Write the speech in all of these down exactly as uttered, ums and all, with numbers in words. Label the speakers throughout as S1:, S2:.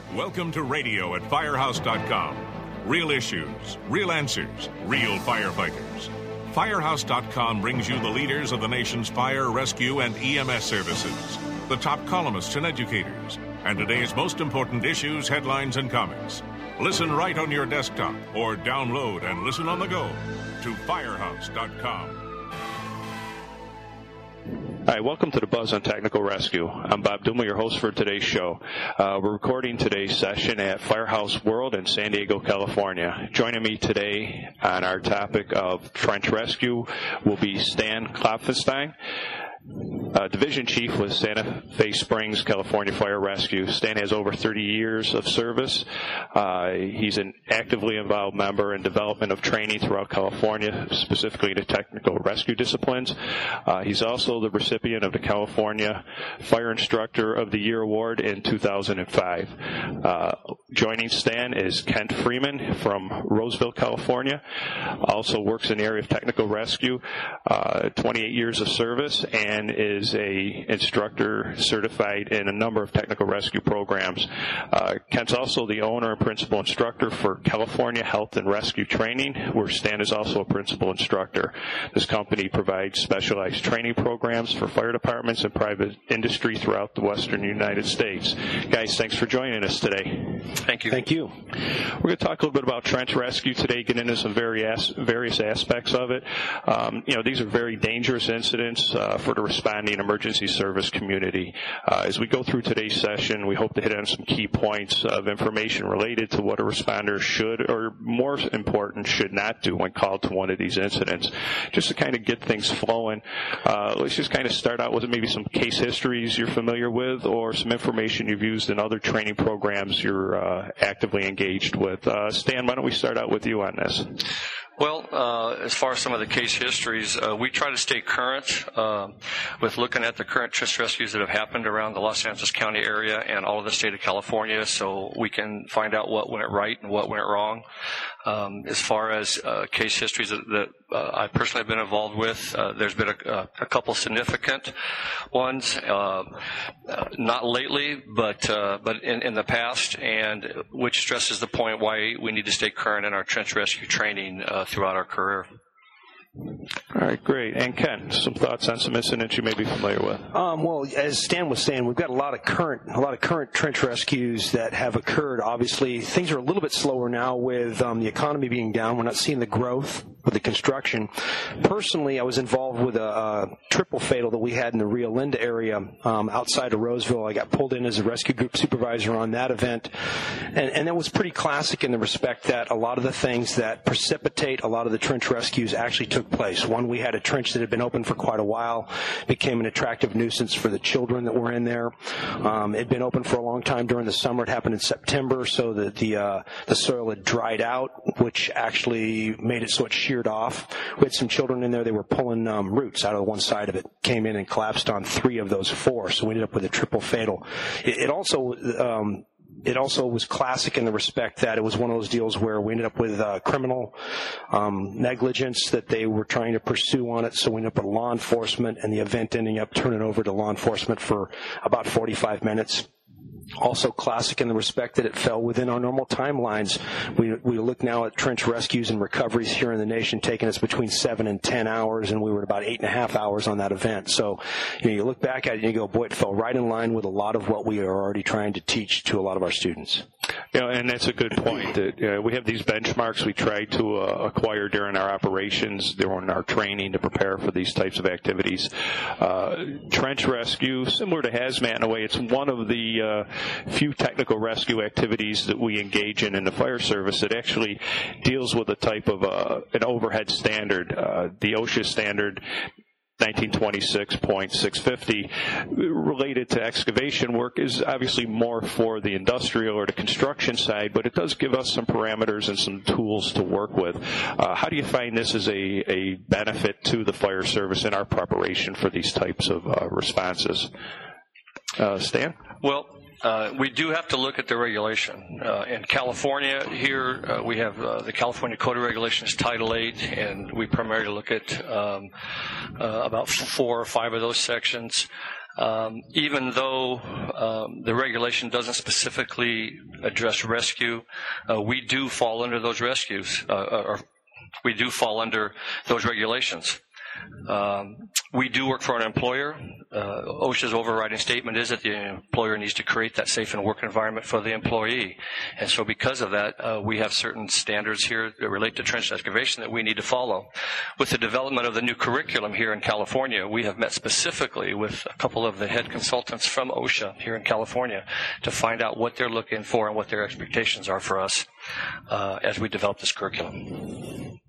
S1: Welcome to radio at firehouse dot com. Real issues, real answers, real firefighters. firehouse dot com brings you the leaders of the nation's fire, rescue, and E M S services, the top columnists and educators, and today's most important issues, headlines, and comics. Listen right on your desktop or download and listen on the go to firehouse dot com.
S2: Hi, welcome to the Buzz on Technical Rescue. I'm Bob Dumel, your host for today's show. Uh, we're recording today's session at Firehouse World in San Diego, California. Joining me today on our topic of trench rescue will be Stan Klopfenstein, Uh, Division Chief with Santa Fe Springs, California Fire Rescue. Stan has over thirty years of service. Uh, he's an actively involved member in development of training throughout California, specifically to technical rescue disciplines. Uh, he's also the recipient of the California Fire Instructor of the Year Award in two thousand five. Uh, joining Stan is Kent Freeman from Roseville, California. Also works in the area of technical rescue, uh, twenty-eight years of service, and and is a instructor certified in a number of technical rescue programs. Uh, Kent's also the owner and principal instructor for California Health and Rescue Training, where Stan is also a principal instructor. This company provides specialized training programs for fire departments and private industry throughout the western United States. Guys, thanks for joining us today.
S3: Thank you.
S2: Thank you. We're going to talk a little bit about trench rescue today, get into some various, various aspects of it. Um, you know, these are very dangerous incidents uh, for the responding emergency service community. Uh, as we go through today's session, we hope to hit on some key points of information related to what a responder should, or more important, should not do when called to one of these incidents. Just to kind of get things flowing, uh, let's just kind of start out with maybe some case histories you're familiar with, or some information you've used in other training programs you're uh, actively engaged with. Uh, Stan, why don't we start out with you on this?
S3: Well, uh, as far as some of the case histories, uh, we try to stay current uh, with looking at the current trench rescues that have happened around the Los Angeles County area and all of the state of California, so we can find out what went right and what went wrong. Um, as far as uh, case histories that, that uh, I personally have been involved with, uh, there's been a, a couple significant ones, uh, uh, not lately, but uh, but in, in the past, and which stresses the point why we need to stay current in our trench rescue training uh, throughout our career.
S2: All right, great. And Ken, some thoughts on some incidents you may be familiar with?
S4: Um, well, as Stan was saying, we've got a lot of current, a lot of current trench rescues that have occurred. Obviously, things are a little bit slower now with um, the economy being down. We're not seeing the growth with the construction. Personally, I was involved with a, a triple fatal that we had in the Rio Linda area um, outside of Roseville. I got pulled in as a rescue group supervisor on that event, and, and that was pretty classic in the respect that a lot of the things that precipitate a lot of the trench rescues actually took place. One, we had a trench that had been open for quite a while, became an attractive nuisance for the children that were in there. Um, it had been open for a long time during the summer. It happened in September, so that the uh, the soil had dried out, which actually made it so it sheared off. We had some children in there. They were pulling um, roots out of one side of it. Came in and collapsed on three of those four, so we ended up with a triple fatal. It, it also um, It also was classic in the respect that it was one of those deals where we ended up with uh, criminal um, negligence that they were trying to pursue on it, so we ended up with law enforcement, and the event ending up turning over to law enforcement for about forty-five minutes. Also classic in the respect that it fell within our normal timelines. We we look now at trench rescues and recoveries here in the nation taking us between seven and ten hours, and we were at about eight and a half hours on that event. So, you know, you look back at it and you go, boy, it fell right in line with a lot of what we are already trying to teach to a lot of our students.
S2: You know, and that's a good point. That uh, we have these benchmarks we try to uh, acquire during our operations, during our training to prepare for these types of activities. Uh, trench rescue, similar to hazmat in a way, it's one of the uh, few technical rescue activities that we engage in in the fire service that actually deals with a type of uh, an overhead standard. Uh, the OSHA standard nineteen twenty-six point six fifty related to excavation work is obviously more for the industrial or the construction side, but it does give us some parameters and some tools to work with. Uh, how do you find this as a, a benefit to the fire service in our preparation for these types of uh, responses? Uh, Stan?
S3: Well, Uh, we do have to look at the regulation. Uh, in California here, uh, we have uh, the California Code of Regulations, Title eight, and we primarily look at um, uh, about four or five of those sections. Um, even though um, the regulation doesn't specifically address rescue, uh, we do fall under those rescues, uh, or we do fall under those regulations. Um, we do work for an employer. Uh, OSHA's overriding statement is that the employer needs to create that safe and work environment for the employee. And so because of that, uh, we have certain standards here that relate to trench excavation that we need to follow. With the development of the new curriculum here in California, we have met specifically with a couple of the head consultants from OSHA here in California to find out what they're looking for and what their expectations are for us uh, as we develop this curriculum.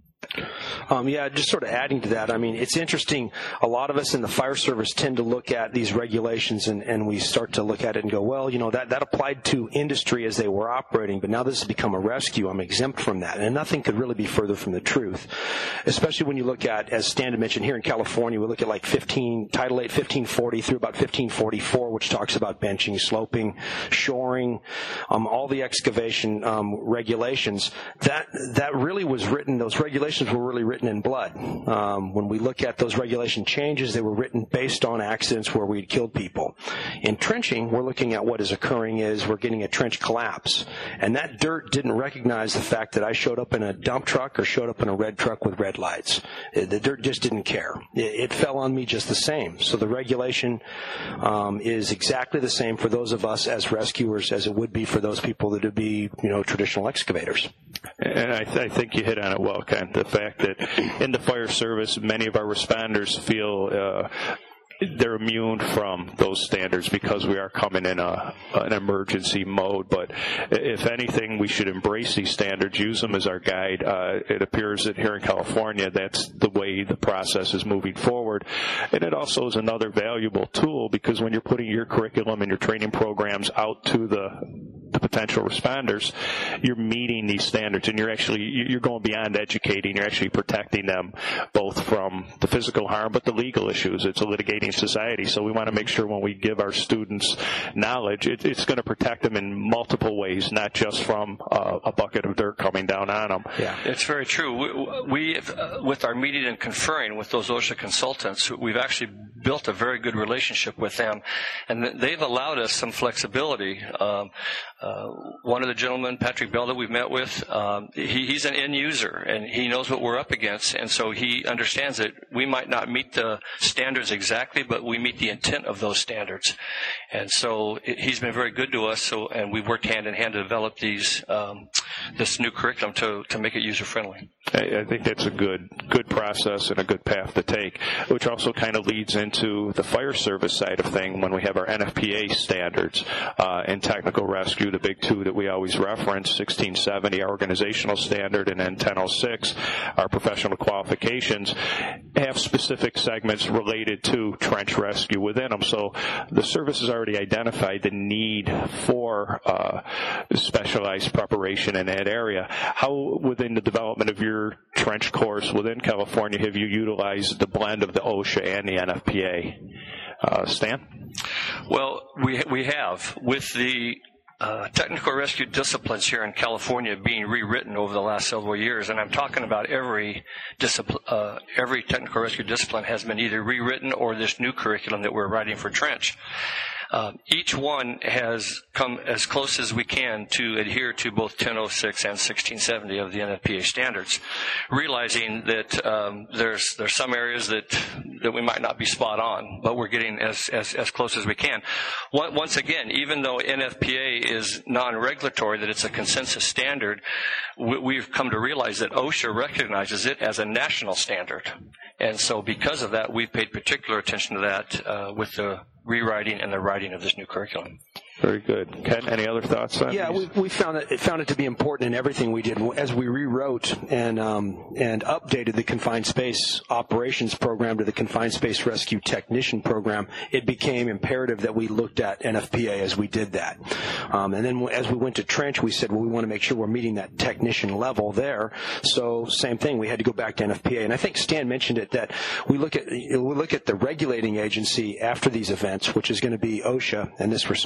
S4: Um, yeah, just sort of adding to that, I mean, it's interesting. A lot of us in the fire service tend to look at these regulations and, and we start to look at it and go, well, you know, that, that applied to industry as they were operating, but now this has become a rescue. I'm exempt from that. And nothing could really be further from the truth, especially when you look at, as Stan mentioned, here in California, we look at like fifteen, Title eight, fifteen forty through about fifteen forty-four, which talks about benching, sloping, shoring, um, all the excavation um, regulations. That, that really was written, those regulations were really written in blood. Um, when we look at those regulation changes, they were written based on accidents where we'd killed people. In trenching, we're looking at what is occurring is we're getting a trench collapse. And that dirt didn't recognize the fact that I showed up in a dump truck or showed up in a red truck with red lights. The dirt just didn't care. It, it fell on me just the same. So the regulation um, is exactly the same for those of us as rescuers as it would be for those people that would be, you know, traditional excavators.
S2: And I, th- I think you hit on it well, Ken. The fact that in the fire service, many of our responders feel uh, they're immune from those standards because we are coming in a, an emergency mode. But if anything, we should embrace these standards, use them as our guide. Uh, it appears that here in California, that's the way the process is moving forward. And it also is another valuable tool because when you're putting your curriculum and your training programs out to the the potential responders, you're meeting these standards and you're actually, you're going beyond educating, you're actually protecting them both from the physical harm but the legal issues. It's a litigating society, so we want to make sure when we give our students knowledge, it, it's going to protect them in multiple ways, not just from uh, a bucket of dirt coming down on them.
S3: Yeah, it's very true. We, we uh, with our meeting and conferring with those OSHA consultants, we've actually built a very good relationship with them, and they've allowed us some flexibility. Um, Uh, one of the gentlemen, Patrick Bell, that we've met with, um, he, he's an end user, and he knows what we're up against, and so he understands that we might not meet the standards exactly, but we meet the intent of those standards. And so it, he's been very good to us, so and we've worked hand in hand to develop these um, this new curriculum to, to make it user-friendly.
S2: I, I think that's a good good process and a good path to take, which also kind of leads into the fire service side of thing when we have our N F P A standards uh, and technical rescue, the big two that we always reference, sixteen seventy, our organizational standard, and then ten oh six, our professional qualifications, have specific segments related to trench rescue within them. So the service has already identified the need for uh, specialized preparation in that area. How, within the development of your trench course within California, have you utilized the blend of the OSHA and the N F P A? Uh, Stan?
S3: Well, we we have. With the Uh, technical rescue disciplines here in California being rewritten over the last several years, and I'm talking about every discipline, uh, every technical rescue discipline has been either rewritten or this new curriculum that we're writing for trench. Uh, each one has come as close as we can to adhere to both ten oh six and sixteen seventy of the N F P A standards, realizing that um, there's there's some areas that that we might not be spot on, but we're getting as as, as close as we can. Once again, even though N F P A is non-regulatory, that it's a consensus standard, we've come to realize that OSHA recognizes it as a national standard, and so because of that, we've paid particular attention to that uh, with the rewriting and the writing of this new curriculum.
S2: Very good. Ken, any other thoughts on
S4: Yeah,
S2: these?
S4: we, we found it, it found it to be important in everything we did. As we rewrote and um, and updated the Confined Space Operations Program to the Confined Space Rescue Technician Program, it became imperative that we looked at N F P A as we did that. Um, and then as we went to trench, we said, well, we want to make sure we're meeting that technician level there. So same thing, we had to go back to N F P A. And I think Stan mentioned it, that we look at we look at the regulating agency after these events, which is going to be OSHA in this respect.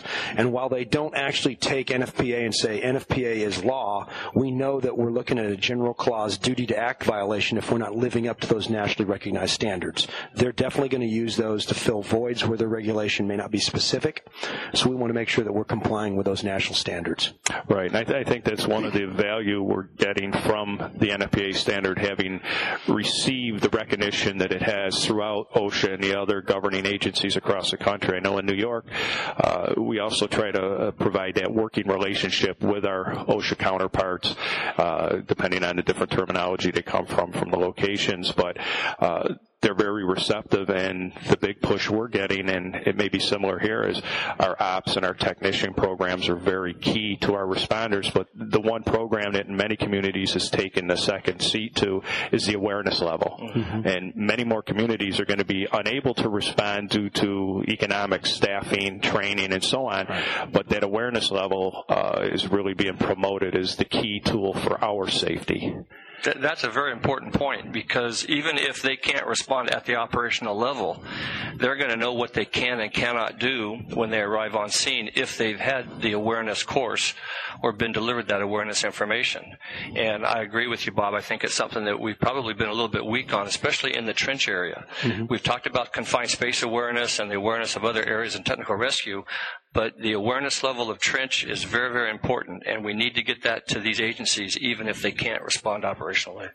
S4: And while they don't actually take N F P A and say N F P A is law, we know that we're looking at a general clause duty to act violation if we're not living up to those nationally recognized standards. They're definitely going to use those to fill voids where their regulation may not be specific. So we want to make sure that we're complying with those national standards.
S2: Right. And I, th- I think that's one of the value we're getting from the N F P A standard, having received the recognition that it has throughout OSHA and the other governing agencies across the country. I know in New York, uh, we also try to uh, provide that working relationship with our OSHA counterparts, uh, depending on the different terminology they come from, from the locations. But uh, they're very receptive, and the big push we're getting, and it may be similar here, is our ops and our technician programs are very key to our responders. But the one program that in many communities has taken the second seat to is the awareness level. Mm-hmm. And many more communities are going to be unable to respond due to economic, staffing, training, and so on. Right. But that awareness level uh, is really being promoted as the key tool for our safety.
S3: That's a very important point, because even if they can't respond at the operational level, they're going to know what they can and cannot do when they arrive on scene if they've had the awareness course or been delivered that awareness information. And I agree with you, Bob. I think it's something that we've probably been a little bit weak on, especially in the trench area. Mm-hmm. We've talked about confined space awareness and the awareness of other areas in technical rescue, but the awareness level of trench is very, very important, and we need to get that to these agencies even if they can't respond operationally.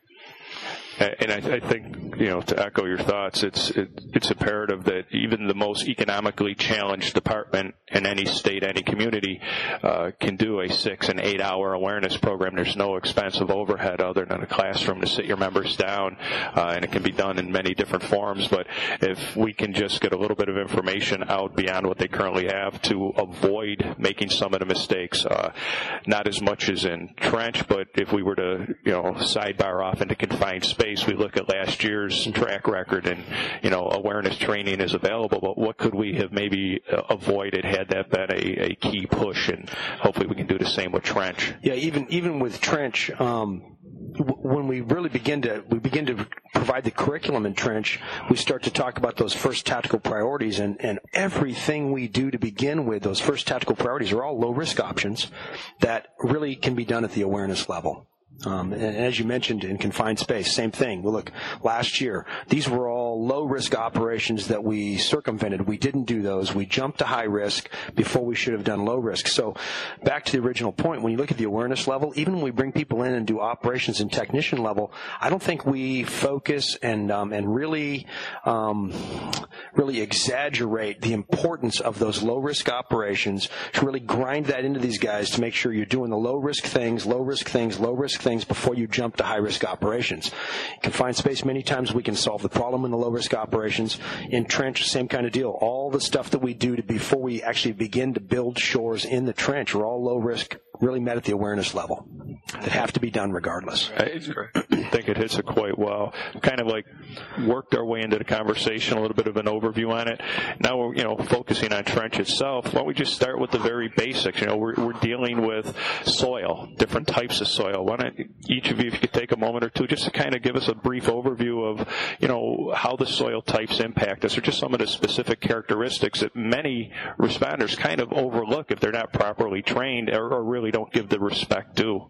S2: And I, I think, you know, to echo your thoughts, it's it, it's imperative that even the most economically challenged department in any state, any community, uh, can do a six and eight hour awareness program. There's no expensive overhead other than a classroom to sit your members down, uh, and it can be done in many different forms. But if we can just get a little bit of information out beyond what they currently have to avoid making some of the mistakes, uh, not as much as in trench, but if we were to, you know, sidebar off into confined space, we look at last year's track record, and, you know, awareness training is available, but what could we have maybe avoided had that been a, a key push? And hopefully we can do the same with trench.
S4: Yeah, even even with trench, um, when we really begin to we begin to provide the curriculum in trench, we start to talk about those first tactical priorities, and, and everything we do to begin with, those first tactical priorities are all low-risk options that really can be done at the awareness level. Um, and as you mentioned, in confined space, same thing. Well, look, last year, these were all low-risk operations that we circumvented. We didn't do those. We jumped to high risk before we should have done low risk. So back to the original point, when you look at the awareness level, even when we bring people in and do operations and technician level, I don't think we focus and um, and really um, really exaggerate the importance of those low-risk operations, to really grind that into these guys to make sure you're doing the low-risk things, low-risk things, low-risk things before you jump to high-risk operations. In confined space, many times we can solve the problem in the low-risk operations. In trench, same kind of deal. All the stuff that we do to before we actually begin to build shores in the trench are all low-risk, really met at the awareness level, that have to be done regardless.
S2: I think it hits it quite well. Kind of like worked our way into the conversation, a little bit of an overview on it. Now we're, you know, focusing on trench itself. Why don't we just start with the very basics? You know, we're, we're dealing with soil, different types of soil. Why don't each of you, if you could take a moment or two, just to kind of give us a brief overview of, you know, how the soil types impact us, or just some of the specific characteristics that many responders kind of overlook if they're not properly trained, or, or really don't give the respect due.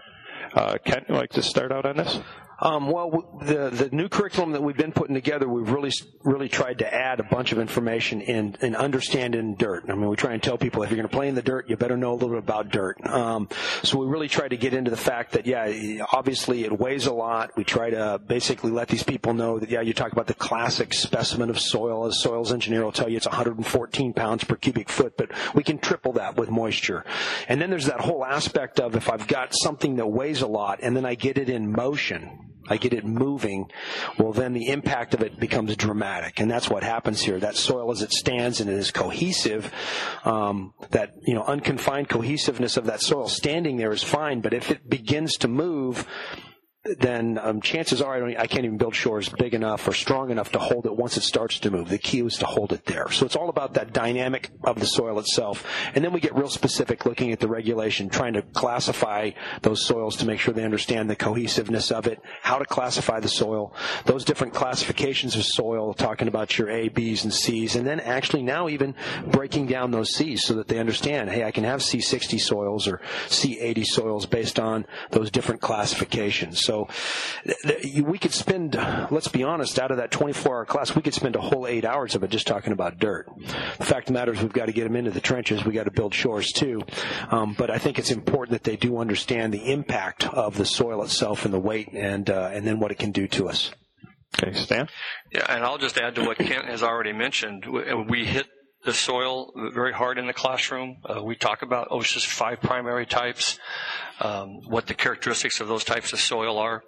S2: Uh, Ken, would you like to start out on this?
S4: Um, well, the the new curriculum that we've been putting together, we've really really tried to add a bunch of information in, in understanding dirt. I mean, we try and tell people, if you're going to play in the dirt, you better know a little bit about dirt. Um, so we really try to get into the fact that, yeah, obviously it weighs a lot. We try to basically let these people know that, yeah, you talk about the classic specimen of soil. A soils engineer will tell you it's one hundred fourteen pounds per cubic foot, but we can triple that with moisture. And then there's that whole aspect of, if I've got something that weighs a lot and then I get it in motion, I get it moving, well, then the impact of it becomes dramatic. And that's what happens here. That soil, as it stands and it is cohesive, um, that, you know, unconfined cohesiveness of that soil standing there is fine. But if it begins to move, then um, chances are I, don't, I can't even build shores big enough or strong enough to hold it once it starts to move. The key is to hold it there. So it's all about that dynamic of the soil itself. And then we get real specific looking at the regulation, trying to classify those soils to make sure they understand the cohesiveness of it, how to classify the soil, those different classifications of soil, talking about your A, B's, and C's, and then actually now even breaking down those C's so that they understand, hey, I can have C sixty soils or C eighty soils based on those different classifications. So th- th- we could spend, let's be honest, out of that twenty-four hour class, we could spend a whole eight hours of it just talking about dirt. The fact of the matter is we've got to get them into the trenches. We've got to build shores too. Um, but I think it's important that they do understand the impact of the soil itself and the weight and uh, and then what it can do to us.
S2: Okay, Stan?
S3: Yeah, and I'll just add to what Kent has already mentioned. We hit the soil very hard in the classroom. Uh, we talk about OSHA's five primary types, um, what the characteristics of those types of soil are.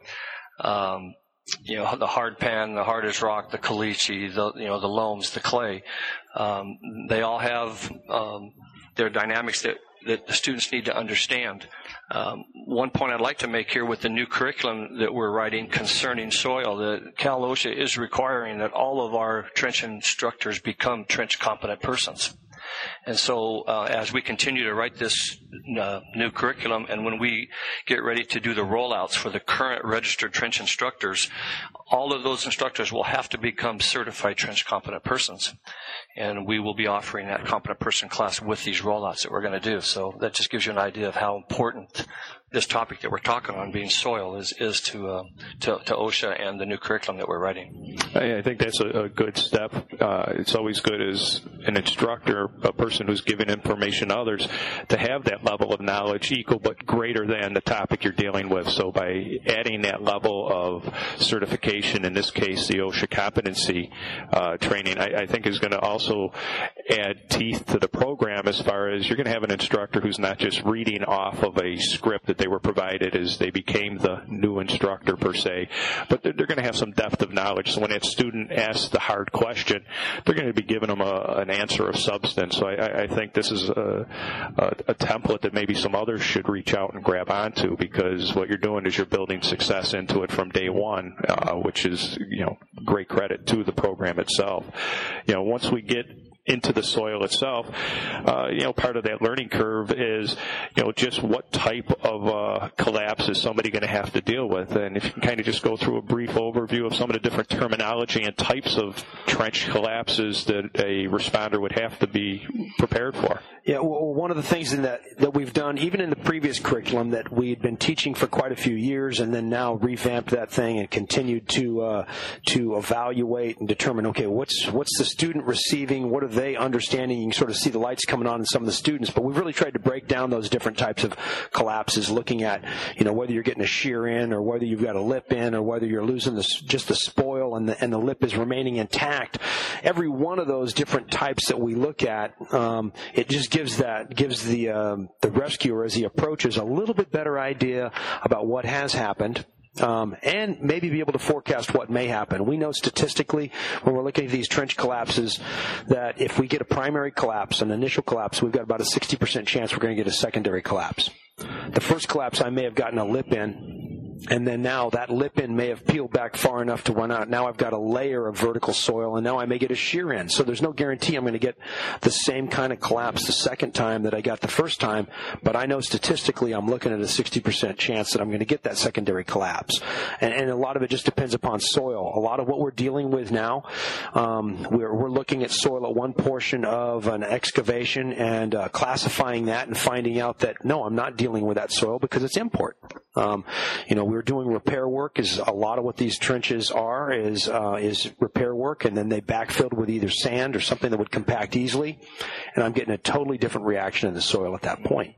S3: Um, you know, the hard pan, the hard as rock, the caliche, the, you know, the loams, the clay. Um, they all have um, their dynamics that, that the students need to understand. Um, one point I'd like to make here with the new curriculum that we're writing concerning soil, that Cal OSHA is requiring that all of our trench instructors become trench competent persons. And so uh, as we continue to write this uh, new curriculum, and when we get ready to do the rollouts for the current registered trench instructors, all of those instructors will have to become certified trench competent persons. And we will be offering that competent person class with these rollouts that we're going to do. So that just gives you an idea of how important this topic that we're talking on, being soil, is is to uh, to, to OSHA and the new curriculum that we're writing.
S2: I think that's a, a good step. Uh, it's always good as an instructor, a person who's giving information to others, to have that level of knowledge equal but greater than the topic you're dealing with. So by adding that level of certification, in this case the OSHA competency uh, training, I, I think is going to also add teeth to the program, as far as you're going to have an instructor who's not just reading off of a script that they were provided as they became the new instructor per se, but they're, they're going to have some depth of knowledge. So when that student asks the hard question, they're going to be giving them a, an answer of substance. So I, I think this is a, a, a template that maybe some others should reach out and grab onto, because what you're doing is you're building success into it from day one, uh, which is, you know, great credit to the program itself. You know, once we get into the soil itself, uh, you know, part of that learning curve is, you know, just what type of uh, collapse is somebody going to have to deal with. And if you can kind of just go through a brief overview of some of the different terminology and types of trench collapses that a responder would have to be prepared for.
S4: Yeah, well, one of the things in that that we've done, even in the previous curriculum that we had been teaching for quite a few years, and then now revamped that thing and continued to uh, to evaluate and determine, okay, what's what's the student receiving, what are they understanding? You can sort of see the lights coming on in some of the students, but we've really tried to break down those different types of collapses, looking at, you know, whether you're getting a shear in, or whether you've got a lip in, or whether you're losing the, just the spoil and the and the lip is remaining intact. Every one of those different types that we look at, um, it just gives that gives the um, the rescuer, as he approaches, a little bit better idea about what has happened. Um, and maybe be able to forecast what may happen. We know statistically, when we're looking at these trench collapses, that if we get a primary collapse, an initial collapse, we've got about a sixty percent chance we're going to get a secondary collapse. The first collapse, I may have gotten a lip in, and then now that lip in may have peeled back far enough to run out. Now I've got a layer of vertical soil, and now I may get a shear in. So there's no guarantee I'm going to get the same kind of collapse the second time that I got the first time, but I know statistically I'm looking at a sixty percent chance that I'm going to get that secondary collapse. And, and a lot of it just depends upon soil. A lot of what we're dealing with now, um, we're, we're looking at soil at one portion of an excavation and uh, classifying that and finding out that, no, I'm not dealing with that soil because it's import. Um, you know, we're doing repair work. Is a lot of what these trenches are is uh, is repair work, and then they backfilled with either sand or something that would compact easily, and I'm getting a totally different reaction in the soil at that point.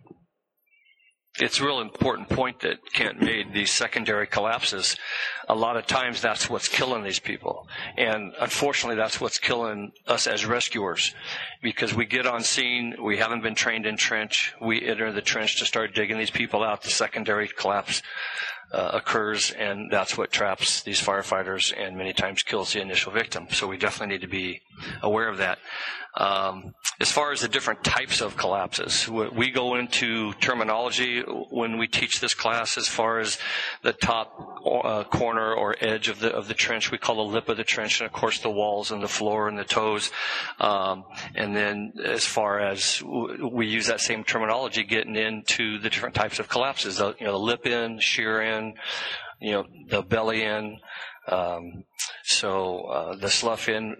S3: It's a real important point that Kent made, these secondary collapses. A lot of times that's what's killing these people. And unfortunately, that's what's killing us as rescuers, because we get on scene, we haven't been trained in trench, we enter the trench to start digging these people out, the secondary collapse uh, occurs, and that's what traps these firefighters and many times kills the initial victim. So we definitely need to be aware of that. Um, as far as the different types of collapses, we go into terminology when we teach this class. As far as the top uh, corner or edge of the of the trench, we call the lip of the trench, and of course the walls and the floor and the toes. Um, and then as far as we use that same terminology, getting into the different types of collapses, the, you know, the lip in, shear in, you know, the belly in. Um, so uh, the slough in.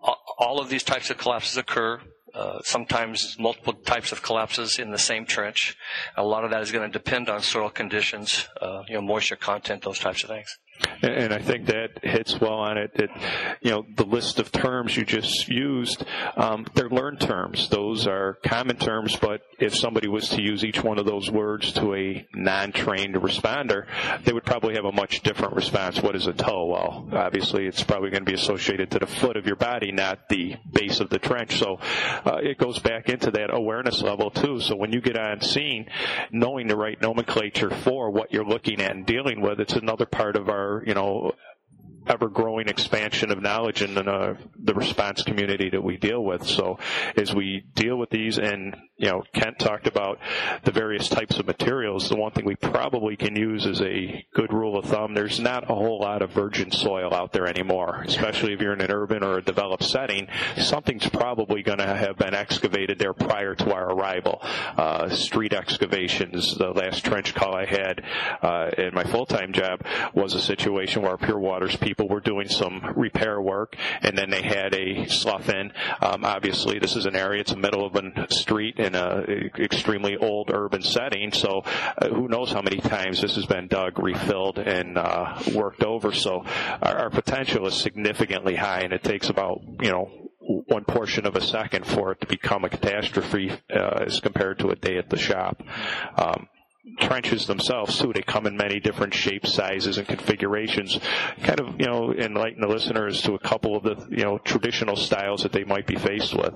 S3: All of these types of collapses occur. Uh, sometimes multiple types of collapses in the same trench. A lot of that is going to depend on soil conditions, uh, you know, moisture content, those types of things.
S2: And I think that hits well on it. That, you know, the list of terms you just used, um, they're learned terms. Those are common terms, but if somebody was to use each one of those words to a non-trained responder, they would probably have a much different response. What is a toe? Well, obviously it's probably going to be associated to the foot of your body, not the base of the trench. So uh, it goes back into that awareness level too. So when you get on scene, knowing the right nomenclature for what you're looking at and dealing with, it's another part of our you know, ever-growing expansion of knowledge in uh, the response community that we deal with. So as we deal with these, and, you know, Kent talked about the various types of materials, the one thing we probably can use as a good rule of thumb, there's not a whole lot of virgin soil out there anymore, especially if you're in an urban or a developed setting. Something's probably going to have been excavated there prior to our arrival. Uh, street excavations, the last trench call I had uh, in my full-time job was a situation where Pure Waters people were doing some repair work, and then they had a slough in. Um, obviously, this is an area, it's the middle of a street in an extremely old urban setting, so uh, who knows how many times this has been dug, refilled, and uh, worked over. So our, our potential is significantly high, and it takes about, you know, one portion of a second for it to become a catastrophe uh, as compared to a day at the shop. Um, trenches themselves too, they come in many different shapes, sizes, and configurations. Kind of, you know, enlighten the listeners to a couple of the, you know, traditional styles that they might be faced with.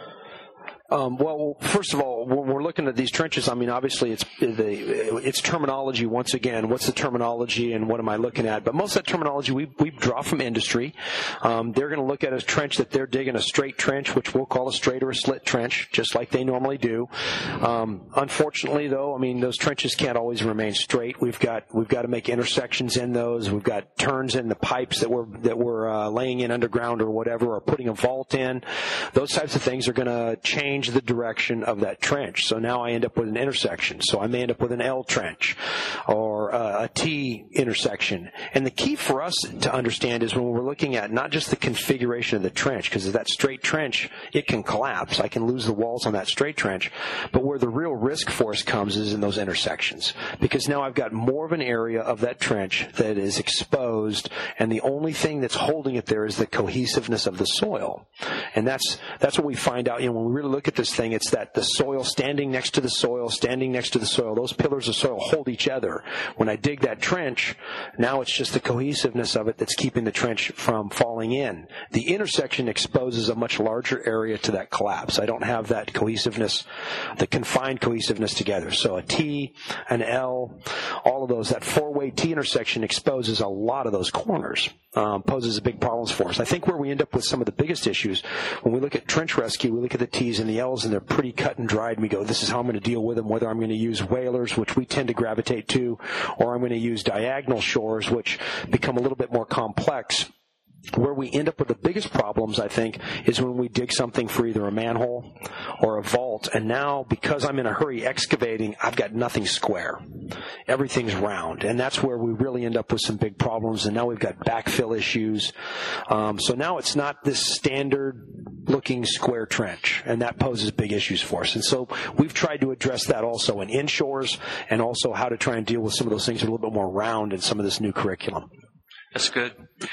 S4: Um, well, first of all, when we're looking at these trenches, I mean, obviously it's the, it's terminology. Once again, what's the terminology and what am I looking at? But most of that terminology we we draw from industry. Um, they're going to look at a trench that they're digging, a straight trench, which we'll call a straight or a slit trench, just like they normally do. Um, unfortunately, though, I mean, those trenches can't always remain straight. We've got we've got to make intersections in those. We've got turns in the pipes that we're that we're uh, laying in underground or whatever, or putting a vault in. Those types of things are going to change the direction of that trench. So now I end up with an intersection. So I may end up with an L trench or uh, a T intersection. And the key for us to understand is when we're looking at not just the configuration of the trench, because that straight trench, it can collapse. I can lose the walls on that straight trench. But where the real risk for us comes is in those intersections. Because now I've got more of an area of that trench that is exposed, and the only thing that's holding it there is the cohesiveness of the soil. And that's that's what we find out, you know, when we really look at this thing, it's that the soil standing next to the soil, standing next to the soil, those pillars of soil hold each other. When I dig that trench, now it's just the cohesiveness of it that's keeping the trench from falling in. The intersection exposes a much larger area to that collapse. I don't have that cohesiveness, the confined cohesiveness together. So a T, an L, all of those, that four-way T intersection exposes a lot of those corners, um, poses a big problems for us. I think where we end up with some of the biggest issues, when we look at trench rescue, we look at the T's and the L's, and they're pretty cut and dried, and we go, this is how I'm going to deal with them, whether I'm going to use whalers, which we tend to gravitate to, or I'm going to use diagonal shores, which become a little bit more complex. Where we end up with the biggest problems, I think, is when we dig something for either a manhole or a vault, and now, because I'm in a hurry excavating, I've got nothing square. Everything's round, and that's where we really end up with some big problems, and now we've got backfill issues. Um, so now it's not this standard-looking square trench, and that poses big issues for us. And so we've tried to address that also in inshores, and also how to try and deal with some of those things that are a little bit more round in some of this new curriculum.
S3: That's good.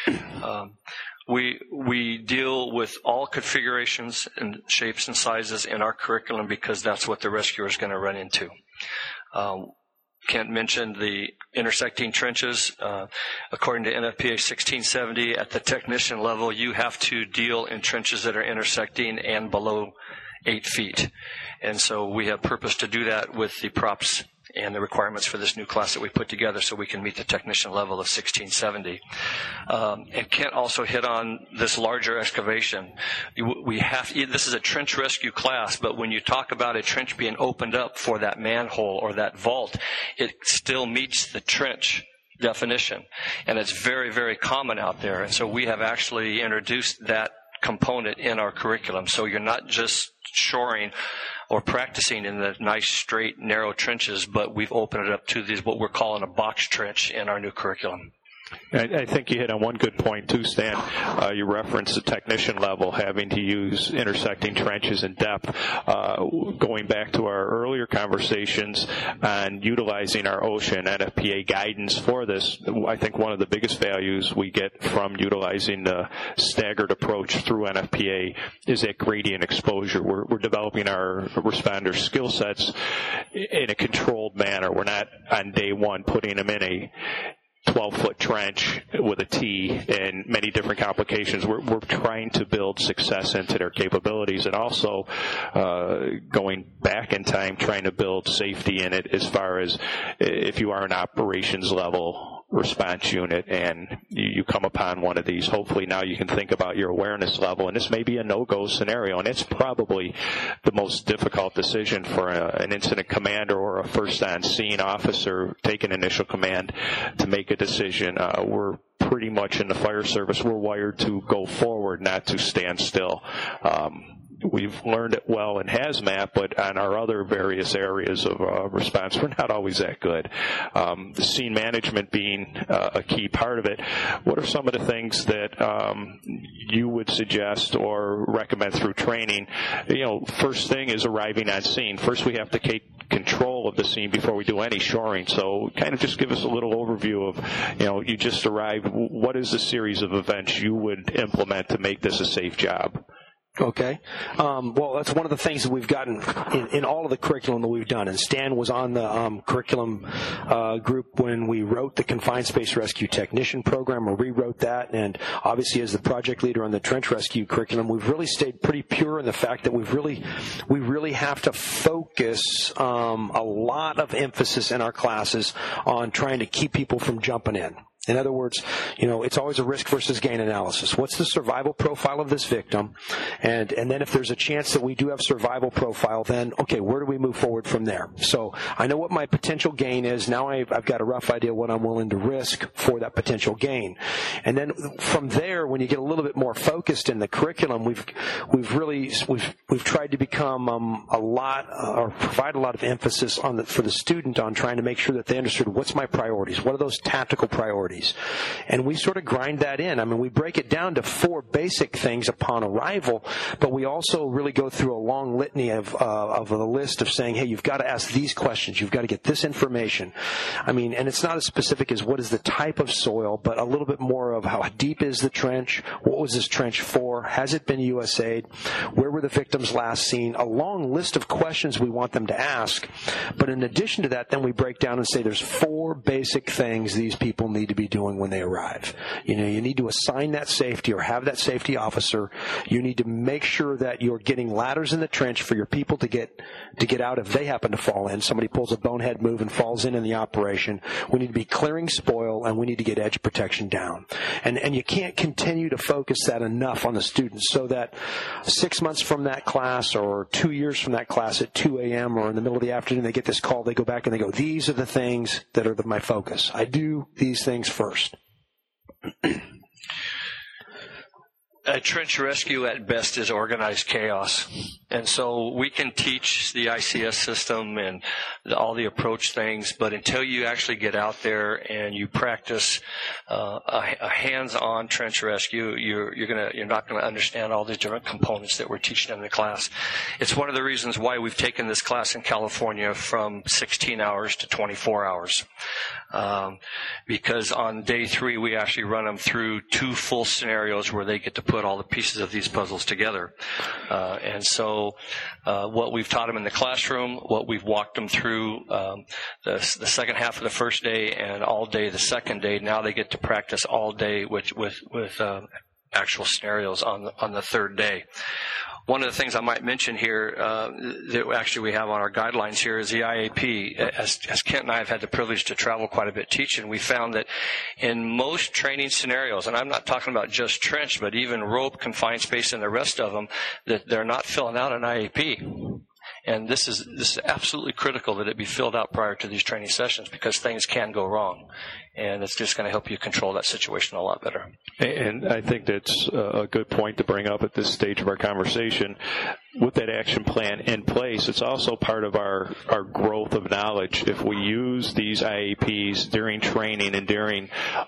S3: Um, we we deal with all configurations and shapes and sizes in our curriculum because that's what the rescuer is going to run into. Um, Kent mentioned the intersecting trenches. Uh, according to N F P A sixteen seventy, at the technician level, you have to deal in trenches that are intersecting and below eight feet. And so we have purpose to do that with the props and the requirements for this new class that we put together so we can meet the technician level of sixteen seventy. Um, and Kent also hit on this larger excavation. We have, this is a trench rescue class, but when you talk about a trench being opened up for that manhole or that vault, it still meets the trench definition. And it's very, very common out there. And so we have actually introduced that component in our curriculum. So you're not just shoring or practicing in the nice, straight, narrow trenches, but we've opened it up to these, what we're calling a box trench in our new curriculum.
S2: I, I think you hit on one good point too, Stan. Uh, you referenced the technician level having to use intersecting trenches in depth. Uh, going back to our earlier conversations on utilizing our OSHA and N F P A guidance for this, I think one of the biggest values we get from utilizing the staggered approach through N F P A is that gradient exposure. We're, we're developing our responder skill sets in a controlled manner. We're not on day one putting them in a twelve-foot trench with a T and many different complications. We're, we're trying to build success into their capabilities, and also uh, going back in time, trying to build safety in it as far as if you are an operations level response unit and you, you come upon one of these, hopefully now you can think about your awareness level, and this may be a no-go scenario, and it's probably the most difficult decision for a, an incident commander or a first-on-scene officer taking initial command to make a decision. Uh, we're pretty much in the fire service, we're wired to go forward, not to stand still. Um, We've learned it well in hazmat, but on our other various areas of uh, response, we're not always that good. Um, the scene management being uh, a key part of it, what are some of the things that um, you would suggest or recommend through training? You know, first thing is arriving on scene. First, we have to take control of the scene before we do any shoring. So kind of just give us a little overview of, you know, you just arrived. What is the series of events you would implement to make this a safe job?
S4: Okay. Um, well, that's one of the things that we've gotten in, in all of the curriculum that we've done. And Stan was on the um, curriculum uh, group when we wrote the Confined Space Rescue Technician program, or rewrote that. And obviously, as the project leader on the Trench Rescue curriculum, we've really stayed pretty pure in the fact that we've really, we really have to focus um, a lot of emphasis in our classes on trying to keep people from jumping in. In other words, you know, it's always a risk versus gain analysis. What's the survival profile of this victim? And and then if there's a chance that we do have survival profile, then, okay, where do we move forward from there? So I know what my potential gain is. Now I've, I've got a rough idea what I'm willing to risk for that potential gain. And then from there, when you get a little bit more focused in the curriculum, we've we've really we've we've tried to become um, a lot uh, or provide a lot of emphasis on the, for the student on trying to make sure that they understood what's my priorities, what are those tactical priorities. And we sort of grind that in. I mean, we break it down to four basic things upon arrival, but we also really go through a long litany of, uh, of a list of saying, hey, you've got to ask these questions. You've got to get this information. I mean, and it's not as specific as what is the type of soil, but a little bit more of how deep is the trench? What was this trench for? Has it been U S A'd? Where were the victims last seen? A long list of questions we want them to ask. But in addition to that, then we break down and say there's four basic things these people need to be doing when they arrive. You know, you need to assign that safety or have that safety officer. You need to make sure that you're getting ladders in the trench for your people to get to get out if they happen to fall in. Somebody pulls a bonehead move and falls in in the operation. We need to be clearing spoil, and we need to get edge protection down. And and you can't continue to focus that enough on the students so that six months from that class or two years from that class at two a.m. or in the middle of the afternoon, they get this call, they go back and they go, these are the things that are the, my focus. I do these things first.
S3: A trench rescue at best is organized chaos. And so we can teach the I C S system and the, all the approach things, but until you actually get out there and you practice uh, a, a hands-on trench rescue, you're, you're gonna, you're not going to understand all the different components that we're teaching in the class. It's one of the reasons why we've taken this class in California from sixteen hours to twenty-four hours. Um, because on day three, we actually run them through two full scenarios where they get to put all the pieces of these puzzles together. Uh, and so uh, what we've taught them in the classroom, what we've walked them through um, the, the second half of the first day and all day the second day, now they get to practice all day with, with, with uh, actual scenarios on the, on the third day. One of the things I might mention here uh, that actually we have on our guidelines here is the I A P. As, as Kent and I have had the privilege to travel quite a bit teaching, we found that in most training scenarios, and I'm not talking about just trench, but even rope, confined space, and the rest of them, that they're not filling out an I A P. And this is this is absolutely critical that it be filled out prior to these training sessions, because things can go wrong, and it's just going to help you control that situation a lot better.
S2: And I think that's a good point to bring up at this stage of our conversation. With that action plan in place, it's also part of our, our growth of knowledge. If we use these I A Ps during training and during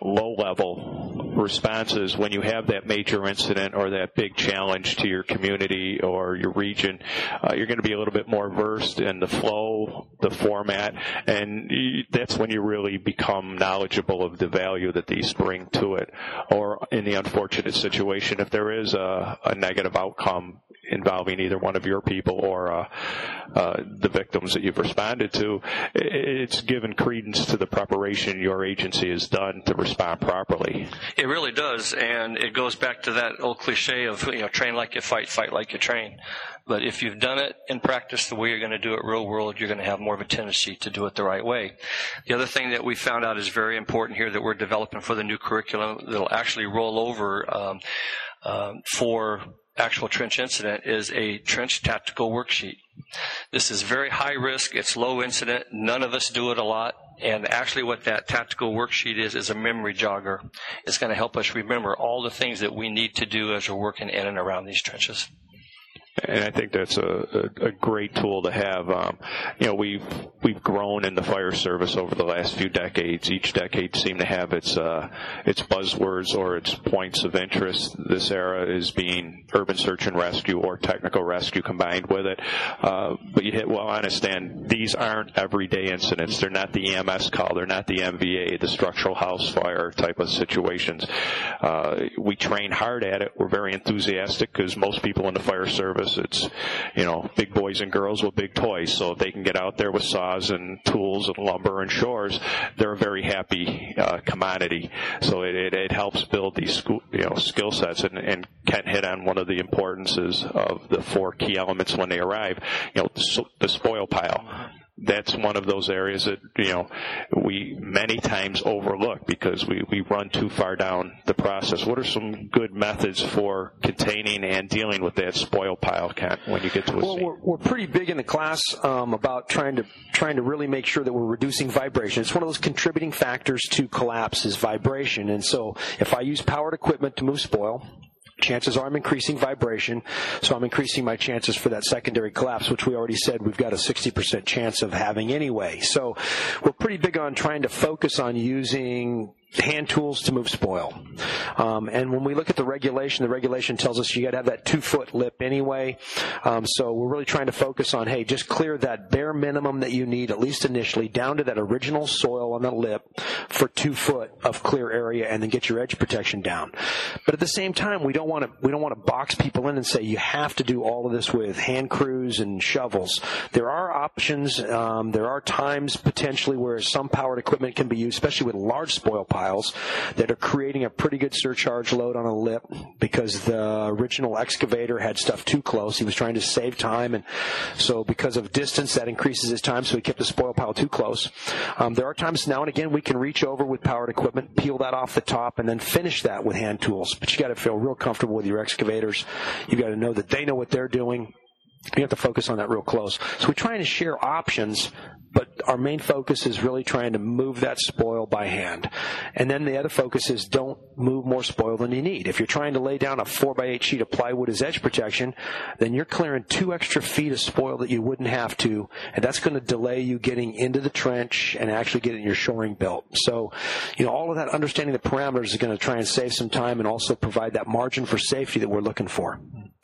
S2: low-level responses, when you have that major incident or that big challenge to your community or your region, uh, you're going to be a little bit more versed in the flow, the format, and you, that's when you really become knowledgeable of the value that these bring to it. Or in the unfortunate situation, if there is a, a negative outcome involving either one of your people or uh, uh, the victims that you've responded to, it's given credence to the preparation your agency has done to respond properly.
S3: It really does, and it goes back to that old cliche of, you know, train like you fight, fight like you train. But if you've done it in practice the way you're going to do it real world, you're going to have more of a tendency to do it the right way. The other thing that we found out is very important here that we're developing for the new curriculum that'll actually roll over um, um, for actual trench incident is a trench tactical worksheet. This is very high risk. It's low incident. None of us do it a lot. And actually what that tactical worksheet is, is a memory jogger. It's going to help us remember all the things that we need to do as we're working in and around these trenches.
S2: And I think that's a, a, a great tool to have. Um, you know, we've we've grown in the fire service over the last few decades. Each decade seemed to have its uh, its buzzwords or its points of interest. This era is being urban search and rescue or technical rescue combined with it. Uh, but you hit well on it, Stan. These aren't everyday incidents. They're not the E M S call. They're not the M V A, the structural house fire type of situations. Uh, we train hard at it. We're very enthusiastic because most people in the fire service, it's, you know, big boys and girls with big toys. So if they can get out there with saws and tools and lumber and shores, they're a very happy uh, commodity. So it, it, it helps build these school, you know, skill sets. And, and Kent hit on one of the importances of the four key elements when they arrive. You know, the, the spoil pile. That's one of those areas that, you know, we many times overlook because we, we run too far down the process. What are some good methods for containing and dealing with that spoil pile, Kent, when you get to a
S4: well,
S2: scene?
S4: We're, we're pretty big in the class um, about trying to trying to really make sure that we're reducing vibration. It's one of those contributing factors to collapse is vibration. And so if I use powered equipment to move spoil, chances are I'm increasing vibration, so I'm increasing my chances for that secondary collapse, which we already said we've got a sixty percent chance of having anyway. So we're pretty big on trying to focus on using hand tools to move spoil. Um, and when we look at the regulation, the regulation tells us you got to have that two-foot lip anyway. Um, so we're really trying to focus on, hey, just clear that bare minimum that you need, at least initially, down to that original soil on the lip for two foot of clear area, and then get your edge protection down. But at the same time, we don't want to we don't want to box people in and say you have to do all of this with hand crews and shovels. There are options. Um, there are times potentially where some powered equipment can be used, especially with large spoil piles that are creating a pretty good surcharge load on a lip because the original excavator had stuff too close. He was trying to save time, and so because of distance, that increases his time, so he kept the spoil pile too close. Um, there are times now and again we can reach over with powered equipment, peel that off the top, and then finish that with hand tools. But you got to feel real comfortable with your excavators. You got to know that they know what they're doing. You have to focus on that real close. So we're trying to share options, but our main focus is really trying to move that spoil by hand. And then the other focus is don't move more spoil than you need. If you're trying to lay down a four by eight sheet of plywood as edge protection, then you're clearing two extra feet of spoil that you wouldn't have to, and that's going to delay you getting into the trench and actually getting your shoring built. So, you know, all of that understanding the parameters is going to try and save some time and also provide that margin for safety that we're looking for.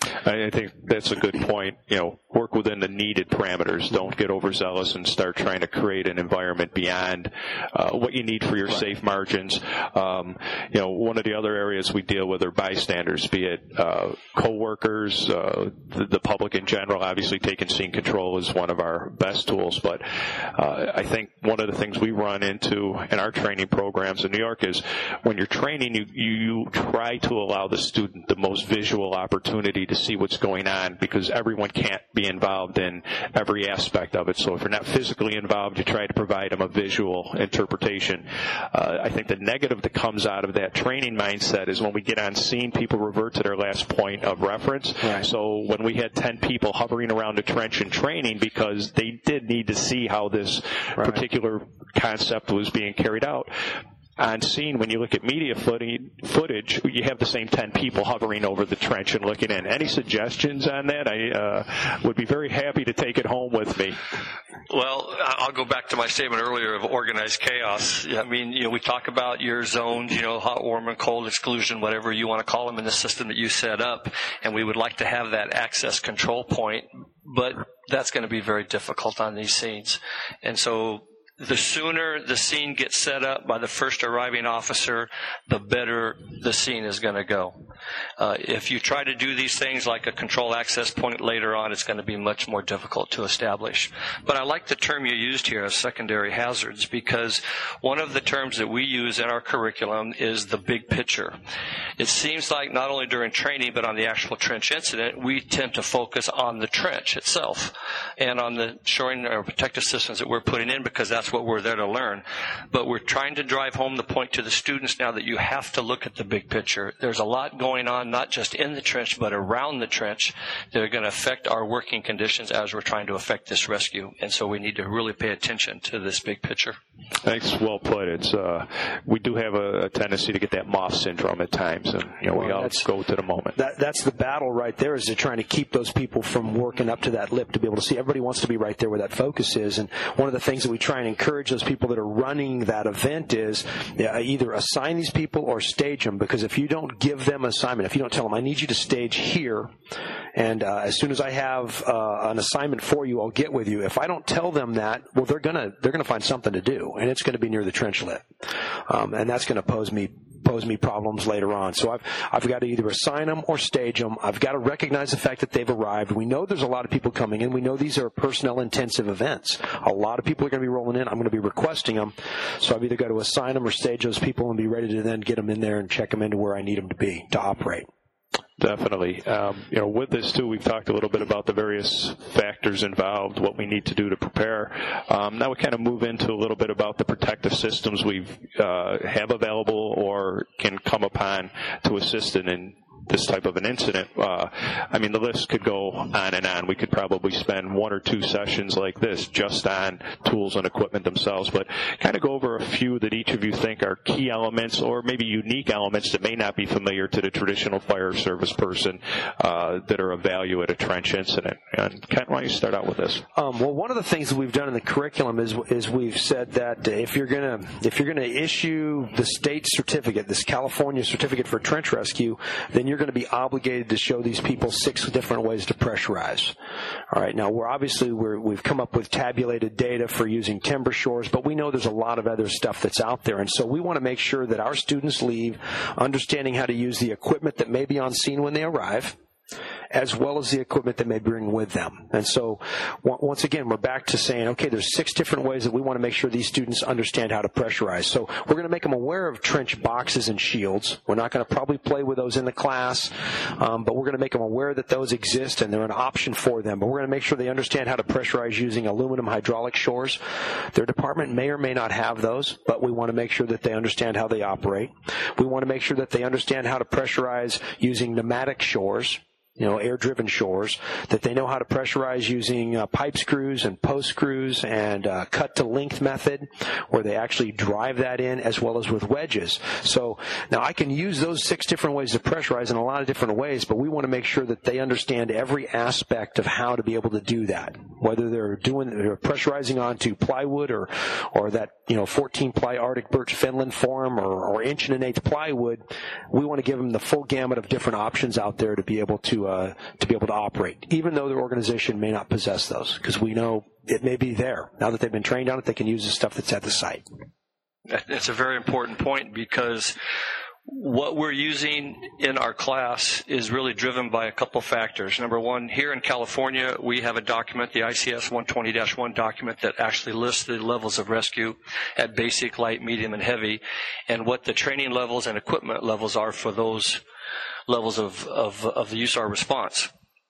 S2: I think that's a good point. You know, work within the needed parameters. Don't get overzealous and start trying to create an environment beyond uh, what you need for your safe margins. Um, you know, one of the other areas we deal with are bystanders, be it uh, co-workers, uh, the, the public in general. Obviously, taking scene control is one of our best tools, but uh, I think one of the things we run into in our training programs in New York is when you're training, you, you, you try to allow the student the most visual opportunity to see what's going on because everyone can't be involved in every aspect of it. So if you're not physically involved, you try to provide them a visual interpretation. Uh, I think the negative that comes out of that training mindset is when we get on scene, people revert to their last point of reference. Right. So when we had ten people hovering around a trench in training because they did need to see how this right. particular concept was being carried out, on scene, when you look at media footage, you have the same ten people hovering over the trench and looking in. Any suggestions on that? I uh, would be very happy to take it home with me.
S3: Well, I'll go back to my statement earlier of organized chaos. I mean, you know, we talk about your zones, you know, hot, warm, and cold exclusion, whatever you want to call them in the system that you set up, and we would like to have that access control point, but that's going to be very difficult on these scenes. And so the sooner the scene gets set up by the first arriving officer, the better the scene is going to go. Uh, if you try to do these things like a control access point later on, it's going to be much more difficult to establish. But I like the term you used here of secondary hazards because one of the terms that we use in our curriculum is the big picture. It seems like not only during training but on the actual trench incident, we tend to focus on the trench itself and on the shoring or protective systems that we're putting in because that's what we're there to learn. But we're trying to drive home the point to the students now that you have to look at the big picture. There's a lot going on, not just in the trench, but around the trench that are going to affect our working conditions as we're trying to affect this rescue. And so we need to really pay attention to this big picture.
S2: Thanks. Well put. It's, uh, we do have a, a tendency to get that moth syndrome at times, and you know, well, we all go to the moment.
S4: That, that's the battle right there, is they're trying to keep those people from working up to that lip to be able to see. Everybody wants to be right there where that focus is, and one of the things that we try and encourage those people that are running that event is yeah, either assign these people or stage them, because if you don't give them assignment, if you don't tell them, I need you to stage here, and uh, as soon as I have uh, an assignment for you, I'll get with you. If I don't tell them that, well, they're gonna they're gonna find something to do, and it's going to be near the trench lip, um, and that's going to pose me pose me problems later on. So I've I've got to either assign them or stage them. I've got to recognize the fact that they've arrived. We know there's a lot of people coming in. We know these are personnel-intensive events. A lot of people are going to be rolling in. I'm going to be requesting them. So I've either got to assign them or stage those people and be ready to then get them in there and check them into where I need them to be to operate.
S2: Definitely. Um, you know, with this too, we've talked a little bit about the various factors involved, what we need to do to prepare. Um, now we kind of move into a little bit about the protective systems we uh, have available or can come upon to assist in, in this type of an incident. Uh, I mean, the list could go on and on. We could probably spend one or two sessions like this just on tools and equipment themselves, but kind of go over a few that each of you think are key elements or maybe unique elements that may not be familiar to the traditional fire service person uh, that are of value at a trench incident. And Kent, why don't you start out with this?
S4: Um, well, one of the things that we've done in the curriculum is is we've said that if you're gonna if you're gonna issue the state certificate, this California certificate for trench rescue, then you're going to be obligated to show these people six different ways to pressurize. All right. Now, we're obviously we're, we've come up with tabulated data for using timber shores, but we know there's a lot of other stuff that's out there, and so we want to make sure that our students leave understanding how to use the equipment that may be on scene when they arrive, as well as the equipment that may bring with them. And so, once again, we're back to saying, okay, there's six different ways that we want to make sure these students understand how to pressurize. So we're going to make them aware of trench boxes and shields. We're not going to probably play with those in the class, um, but we're going to make them aware that those exist and they're an option for them. But we're going to make sure they understand how to pressurize using aluminum hydraulic shores. Their department may or may not have those, but we want to make sure that they understand how they operate. We want to make sure that they understand how to pressurize using pneumatic shores, you know, air-driven shores, that they know how to pressurize using uh, pipe screws and post screws and uh, cut-to-length method, where they actually drive that in, as well as with wedges. So now I can use those six different ways to pressurize in a lot of different ways, but we want to make sure that they understand every aspect of how to be able to do that, whether they're doing they're pressurizing onto plywood or or that, you know, fourteen ply Arctic birch Finland form or, or inch and an eighth plywood. We want to give them the full gamut of different options out there to be able to Uh, to be able to operate, even though their organization may not possess those, because we know it may be there. Now that they've been trained on it, they can use the stuff that's at the site.
S3: It's a very important point, because what we're using in our class is really driven by a couple factors. Number one, here in California, we have a document, the I C S one twenty dash one document, that actually lists the levels of rescue at basic, light, medium, and heavy, and what the training levels and equipment levels are for those levels of, of, of the U S A R response.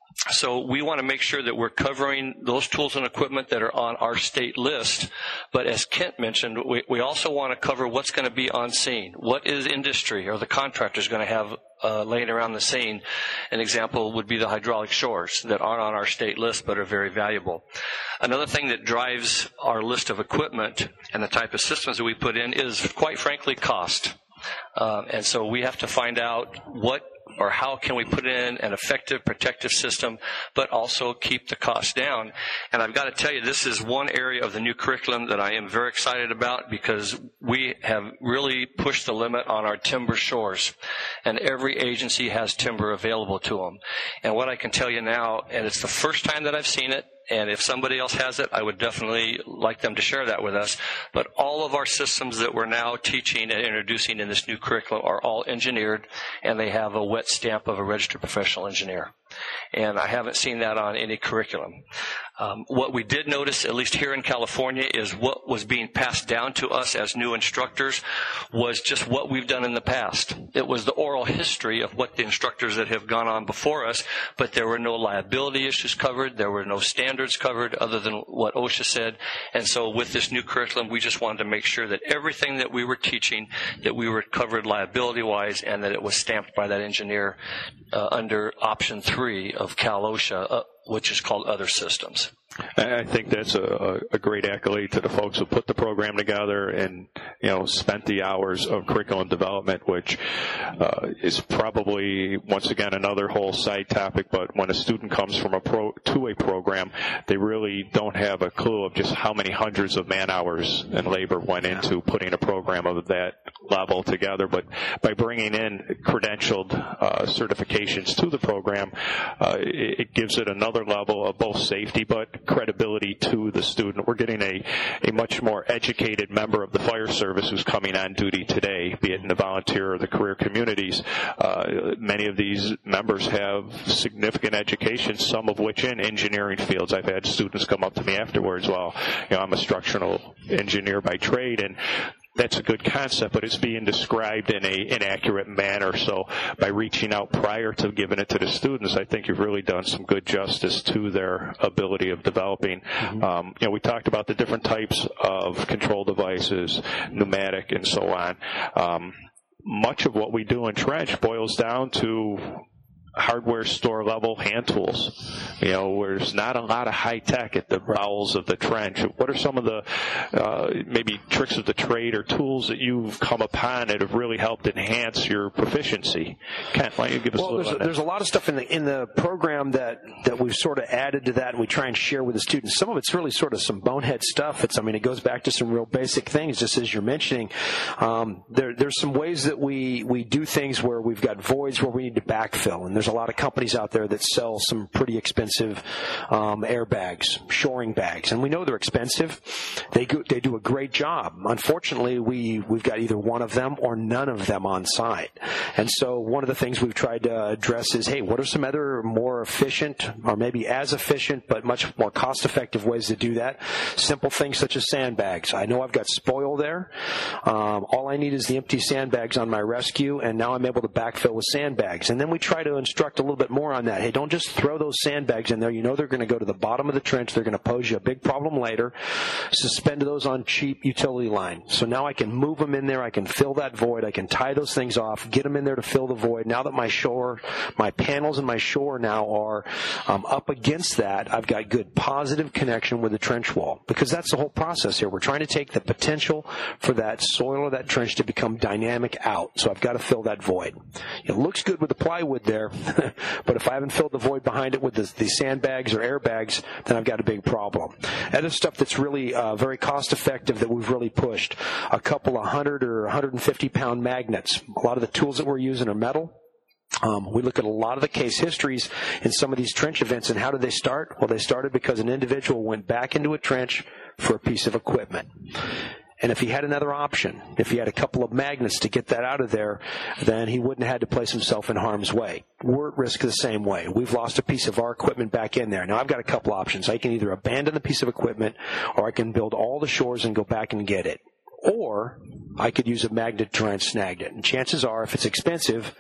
S3: So we want to make sure that we're covering those tools and equipment that are on our state list. But as Kent mentioned, we, we also want to cover what's going to be on scene. What is industry or the contractors going to have uh, laying around the scene? An example would be the hydraulic shores that aren't on our state list but are very valuable. Another thing that drives our list of equipment and the type of systems that we put in is, quite frankly, cost. Uh, and so we have to find out what or how can we put in an effective protective system, but also keep the cost down. And I've got to tell you, this is one area of the new curriculum that I am very excited about, because we have really pushed the limit on our timber shores. And every agency has timber available to them. And what I can tell you now, and it's the first time that I've seen it, and if somebody else has it, I would definitely like them to share that with us. But all of our systems that we're now teaching and introducing in this new curriculum are all engineered, and they have a wet stamp of a registered professional engineer. And I haven't seen that on any curriculum. Um, what we did notice, at least here in California, is what was being passed down to us as new instructors was just what we've done in the past. It was the oral history of what the instructors that have gone on before us, but there were no liability issues covered. There were no standards covered other than what OSHA said. And so with this new curriculum, we just wanted to make sure that everything that we were teaching, that we were covered liability-wise, and that it was stamped by that engineer uh, under option three of Cal OSHA, uh, which is called Other Systems.
S2: I think that's a, a great accolade to the folks who put the program together and, you know, spent the hours of curriculum development, which uh, is probably, once again, another whole side topic. But when a student comes from a pro to a program, they really don't have a clue of just how many hundreds of man hours and labor went into putting a program of that level together. But by bringing in credentialed uh, certifications to the program, uh, it, it gives it another level of both safety but credibility to the student. We're getting a, a much more educated member of the fire service who's coming on duty today, be it in the volunteer or the career communities. Uh, many of these members have significant education, some of which in engineering fields. I've had students come up to me afterwards, well, you know, I'm a structural engineer by trade, and that's a good concept, but it's being described in a inaccurate manner. So by reaching out prior to giving it to the students, I think you've really done some good justice to their ability of developing. Mm-hmm. Um, you know, we talked about the different types of control devices, pneumatic, and so on. Um, much of what we do in trench boils down to hardware store level hand tools. You know, where there's not a lot of high tech at the bowels of the trench. What are some of the uh, maybe tricks of the trade or tools that you've come upon that have really helped enhance your proficiency? Kent, why don't you give us
S4: well,
S2: a little
S4: there's,
S2: on that?
S4: There's a lot of stuff in the in the program that that we've sort of added to that, and we try and share with the students. Some of it's really sort of some bonehead stuff. It's I mean, it goes back to some real basic things, just as you're mentioning. Um, there, there's some ways that we we do things where we've got voids where we need to backfill, and there's a lot of companies out there that sell some pretty expensive um, airbags, shoring bags, and we know they're expensive. They go, they do a great job. Unfortunately, we we've got either one of them or none of them on site, and so one of the things we've tried to address is, hey, what are some other more efficient, or maybe as efficient but much more cost-effective ways to do that? Simple things such as sandbags. I know I've got spoil there. Um, all I need is the empty sandbags on my rescue, and now I'm able to backfill with sandbags. And then we try to instruct a little bit more on that. Hey, don't just throw those sandbags in there. You know they're going to go to the bottom of the trench. They're going to pose you a big problem later. Suspend those on cheap utility line. So now I can move them in there. I can fill that void. I can tie those things off, get them in there to fill the void. Now that my shore, my panels and my shore now are um, up against that, I've got good positive connection with the trench wall, because that's the whole process here. We're trying to take the potential for that soil or that trench to become dynamic out. So I've got to fill that void. It looks good with the plywood there, but if I haven't filled the void behind it with the, the sandbags or airbags, then I've got a big problem. Other stuff that's really uh, very cost effective that we've really pushed, a couple of hundred or one hundred fifty pound magnets. A lot of the tools that we're using are metal. Um, we look at a lot of the case histories in some of these trench events, and how did they start? Well, they started because an individual went back into a trench for a piece of equipment. And if he had another option, if he had a couple of magnets to get that out of there, then he wouldn't have had to place himself in harm's way. We're at risk the same way. We've lost a piece of our equipment back in there. Now, I've got a couple options. I can either abandon the piece of equipment, or I can build all the shores and go back and get it. Or I could use a magnet to try and snag it. And chances are, if it's expensive,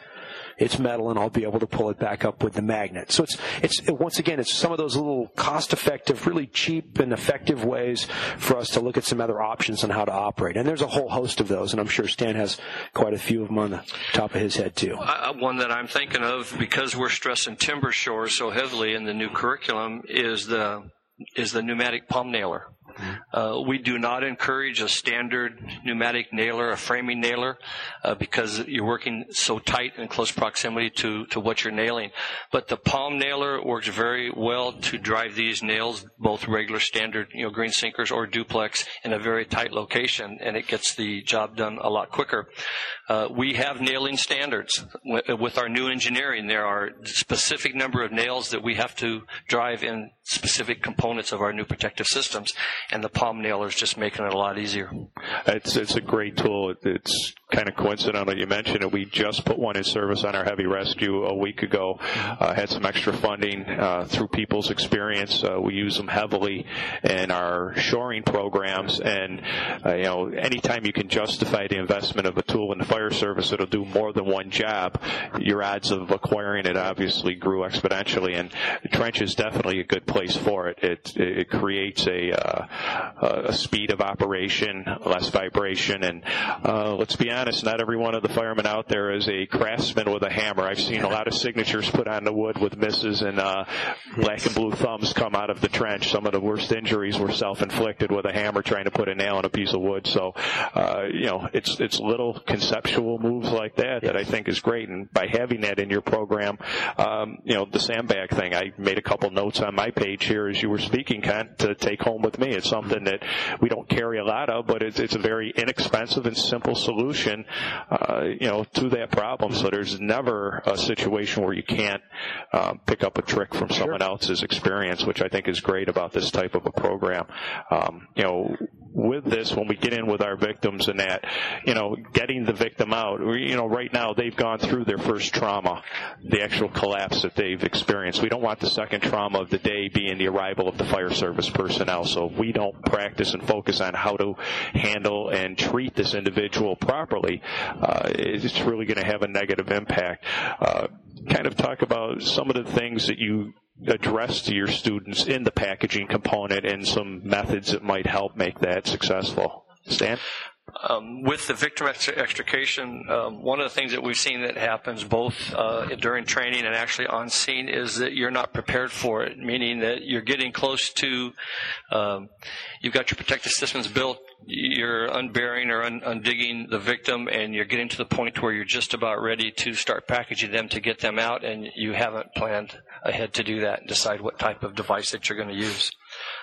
S4: it's metal, and I'll be able to pull it back up with the magnet. So it's, it's once again, it's some of those little cost-effective, really cheap and effective ways for us to look at some other options on how to operate. And there's a whole host of those, and I'm sure Stan has quite a few of them on the top of his head, too.
S3: Uh, one that I'm thinking of, because we're stressing timber shores so heavily in the new curriculum, is the is the pneumatic palm nailer. Uh, we do not encourage a standard pneumatic nailer, a framing nailer, uh, because you're working so tight in close proximity to, to what you're nailing. But the palm nailer works very well to drive these nails, both regular standard, you know, green sinkers or duplex, in a very tight location, and it gets the job done a lot quicker. Uh, we have nailing standards. With our new engineering, there are a specific number of nails that we have to drive in specific components of our new protective systems, and the palm nailer is just making it a lot easier.
S2: It's it's a great tool. It's kind of coincidental you mentioned it. We just put one in service on our heavy rescue a week ago. Uh, had some extra funding uh, through People's Experience. Uh, we use them heavily in our shoring programs, and uh, you know, anytime you can justify the investment of a tool in the fire service that'll do more than one job, your odds of acquiring it obviously grew exponentially. And the trench is definitely a good place for it. It it creates a uh, a speed of operation, less vibration, and uh, let's be honest. Honest, not every one of the firemen out there is a craftsman with a hammer. I've seen a lot of signatures put on the wood with misses and uh, black and blue thumbs come out of the trench. Some of the worst injuries were self-inflicted with a hammer trying to put a nail in a piece of wood. So, uh, you know, it's it's little conceptual moves like that that I think is great. And by having that in your program, um, you know, the sandbag thing, I made a couple notes on my page here as you were speaking, Kent, to take home with me. It's something that we don't carry a lot of, but it's, it's a very inexpensive and simple solution. Uh, you know, to that problem. So there's never a situation where you can't um, pick up a trick from someone else's experience, which I think is great about this type of a program. Um, you know, with this, when we get in with our victims and that, you know, getting the victim out, you know, right now they've gone through their first trauma, the actual collapse that they've experienced. We don't want the second trauma of the day being the arrival of the fire service personnel. So if we don't practice and focus on how to handle and treat this individual properly, uh, it's really going to have a negative impact. Uh, kind of talk about some of the things that you address to your students in the packaging component and some methods that might help make that successful. Stan?
S3: Um, with the victim extrication, um, one of the things that we've seen that happens both uh, during training and actually on scene is that you're not prepared for it, meaning that you're getting close to, um, you've got your protective systems built, you're unbearing or un- undigging the victim, and you're getting to the point where you're just about ready to start packaging them to get them out, and you haven't planned ahead to do that and decide what type of device that you're going to use.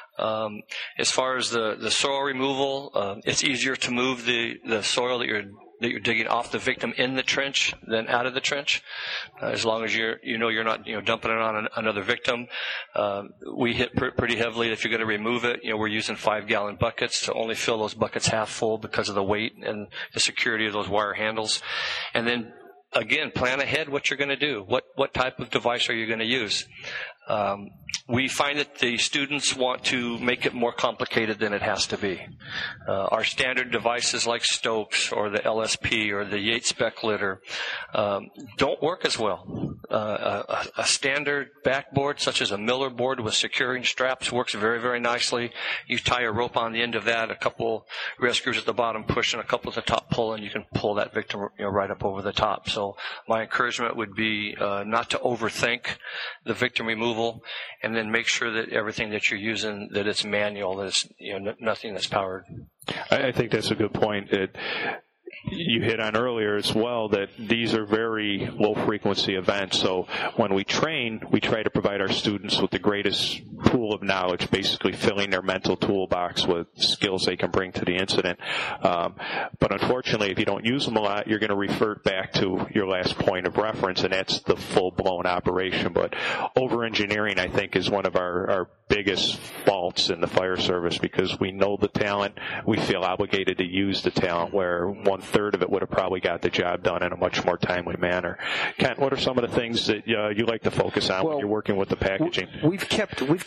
S3: Um, as far as the, the soil removal, uh, it's easier to move the, the soil that you're that you're digging off the victim in the trench than out of the trench, uh, as long as you're you know you're not you know dumping it on an, another victim. Um, we hit pr- pretty heavily if you're going to remove it. You know, we're using five gallon buckets to only fill those buckets half full because of the weight and the security of those wire handles, and then again, plan ahead what you're going to do. What what type of device are you going to use? Um, we find that the students want to make it more complicated than it has to be. Uh, our standard devices like Stokes or the L S P or the Yates spec litter um, don't work as well. Uh, a, a standard backboard such as a Miller board with securing straps works very, very nicely. You tie a rope on the end of that, a couple rescuers at the bottom push and a couple at the top pull, and you can pull that victim you know, right up over the top. So my encouragement would be uh, not to overthink the victim removal, and then make sure that everything that you're using, that it's manual, that it's you know, n- nothing that's powered.
S2: I think that's a good point. It, you hit on earlier as well that these are very low-frequency events. So when we train, we try to provide our students with the greatest pool of knowledge, basically filling their mental toolbox with skills they can bring to the incident. Um, but unfortunately, if you don't use them a lot, you're going to revert back to your last point of reference, and that's the full-blown operation. But over-engineering, I think, is one of our, our biggest faults in the fire service, because we know the talent, we feel obligated to use the talent, where one-third of it would have probably got the job done in a much more timely manner. Kent, what are some of the things that uh, you like to focus on well, when you're working with the packaging?
S4: We've kept we've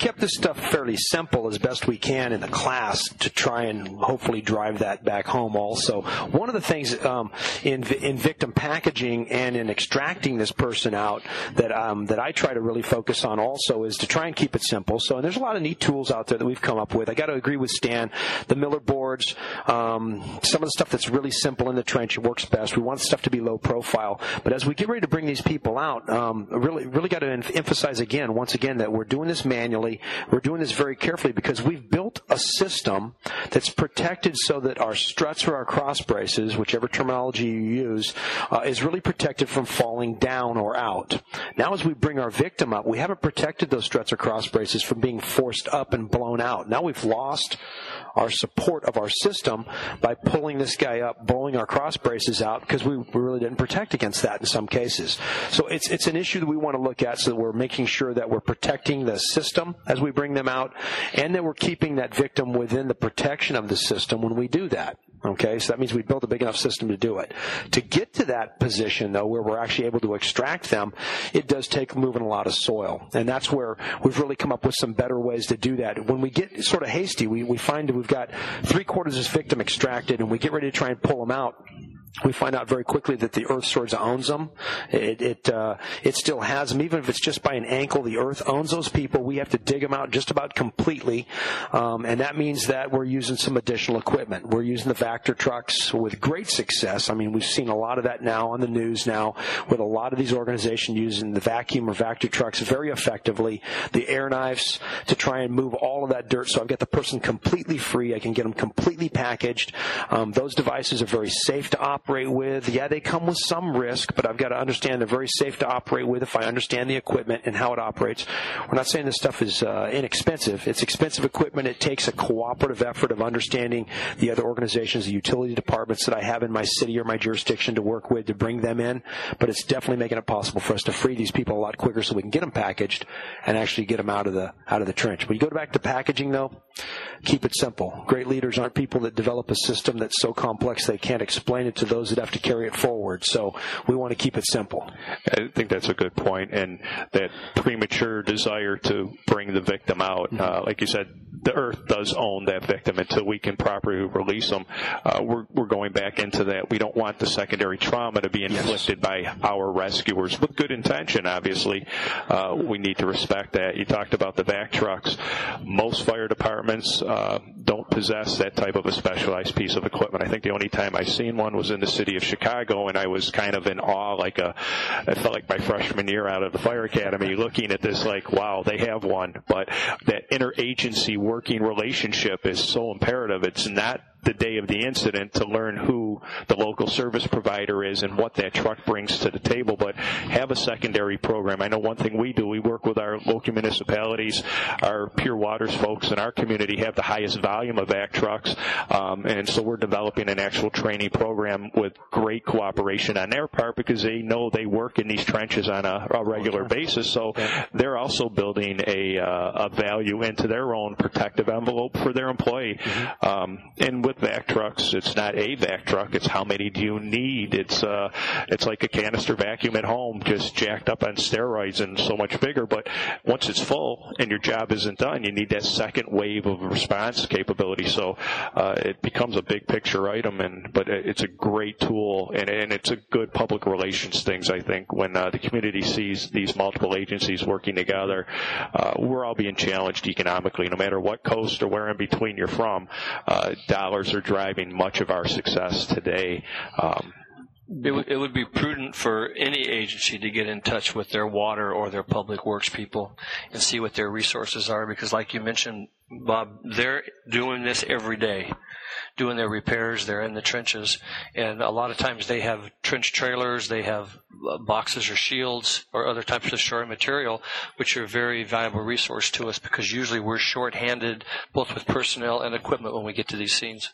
S4: kept this stuff fairly simple as best we can in the class to try and hopefully drive that back home also. One of the things um, in in victim packaging and in extracting this person out that um, that I try to really focus on also is to try and keep it simple. So and there's a lot of neat tools out there that we've come up with. I got to agree with Stan. The Miller boards, um, some of the stuff that's really simple in the trench works best. We want stuff to be low profile. But as we get ready to bring these people out, um, really really got to emphasize again, once again, that we're doing this manually. We're doing this very carefully because we've built a system that's protected so that our struts or our cross braces, whichever terminology you use, uh, is really protected from falling down or out. Now as we bring our victim up, we haven't protected those struts or cross braces from being forced up and blown out. Now we've lost our support of our system by pulling this guy up, blowing our cross braces out because we really didn't protect against that in some cases. So it's it's an issue that we want to look at so that we're making sure that we're protecting the system as we bring them out and that we're keeping that victim within the protection of the system when we do that. Okay, so that means we built a big enough system to do it. To get to that position, though, where we're actually able to extract them, it does take moving a lot of soil. And that's where we've really come up with some better ways to do that. When we get sort of hasty, we, we find that we've got three-quarters of this victim extracted, and we get ready to try and pull them out. We find out very quickly that the earth sort of owns them. It it, uh, it still has them. Even if it's just by an ankle, the earth owns those people. We have to dig them out just about completely, um, and that means that we're using some additional equipment. We're using the Vactor trucks with great success. I mean, we've seen a lot of that now on the news now with a lot of these organizations using the vacuum or Vactor trucks very effectively. The air knives to try and move all of that dirt. So I've got the person completely free. I can get them completely packaged. Um, those devices are very safe to operate. operate with. Yeah, they come with some risk, but I've got to understand they're very safe to operate with if I understand the equipment and how it operates. We're not saying this stuff is uh, inexpensive. It's expensive equipment. It takes a cooperative effort of understanding the other organizations, the utility departments that I have in my city or my jurisdiction to work with to bring them in, but it's definitely making it possible for us to free these people a lot quicker so we can get them packaged and actually get them out of the out of the trench. When you go back to packaging, though, keep it simple. Great leaders aren't people that develop a system that's so complex they can't explain it to those that have to carry it forward. So we want to keep it simple.
S2: I think that's a good point, and that premature desire to bring the victim out, mm-hmm. uh, like you said, the earth does own that victim until we can properly release them. Uh, we're, we're going back into that. We don't want the secondary trauma to be inflicted yes. by our rescuers with good intention, obviously. Uh, we need to respect that. You talked about the vac trucks. Most fire departments uh, don't possess that type of a specialized piece of equipment. I think the only time I've seen one was in the city of Chicago, and I was kind of in awe, like a, I felt like my freshman year out of the fire academy, looking at this like, wow, they have one. But that interagency working relationship is so imperative. It's not the day of the incident to learn who the local service provider is and what that truck brings to the table, but have a secondary program. I know one thing we do, we work with our local municipalities. Our Pure Waters folks in our community have the highest volume of vac trucks, um, and so we're developing an actual training program with great cooperation on their part because they know they work in these trenches on a, a regular basis, so they're also building a, uh, a value into their own protective envelope for their employee. Mm-hmm. Um, and with With vac trucks, it's not a vac truck, it's how many do you need. It's uh, it's like a canister vacuum at home, just jacked up on steroids and so much bigger. But once it's full and your job isn't done, you need that second wave of response capability. So uh, it becomes a big picture item, and but it's a great tool, and, and it's a good public relations things, I think, when uh, the community sees these multiple agencies working together. Uh, we're all being challenged economically, no matter what coast or where in between you're from. Uh, dollars are driving much of our success today. Um,
S3: It, w- it would be prudent for any agency to get in touch with their water or their public works people and see what their resources are, because like you mentioned, Bob, they're doing this every day, doing their repairs. They're in the trenches, and a lot of times they have trench trailers, they have boxes or shields or other types of shoring material, which are a very valuable resource to us because usually we're short-handed both with personnel and equipment when we get to these scenes.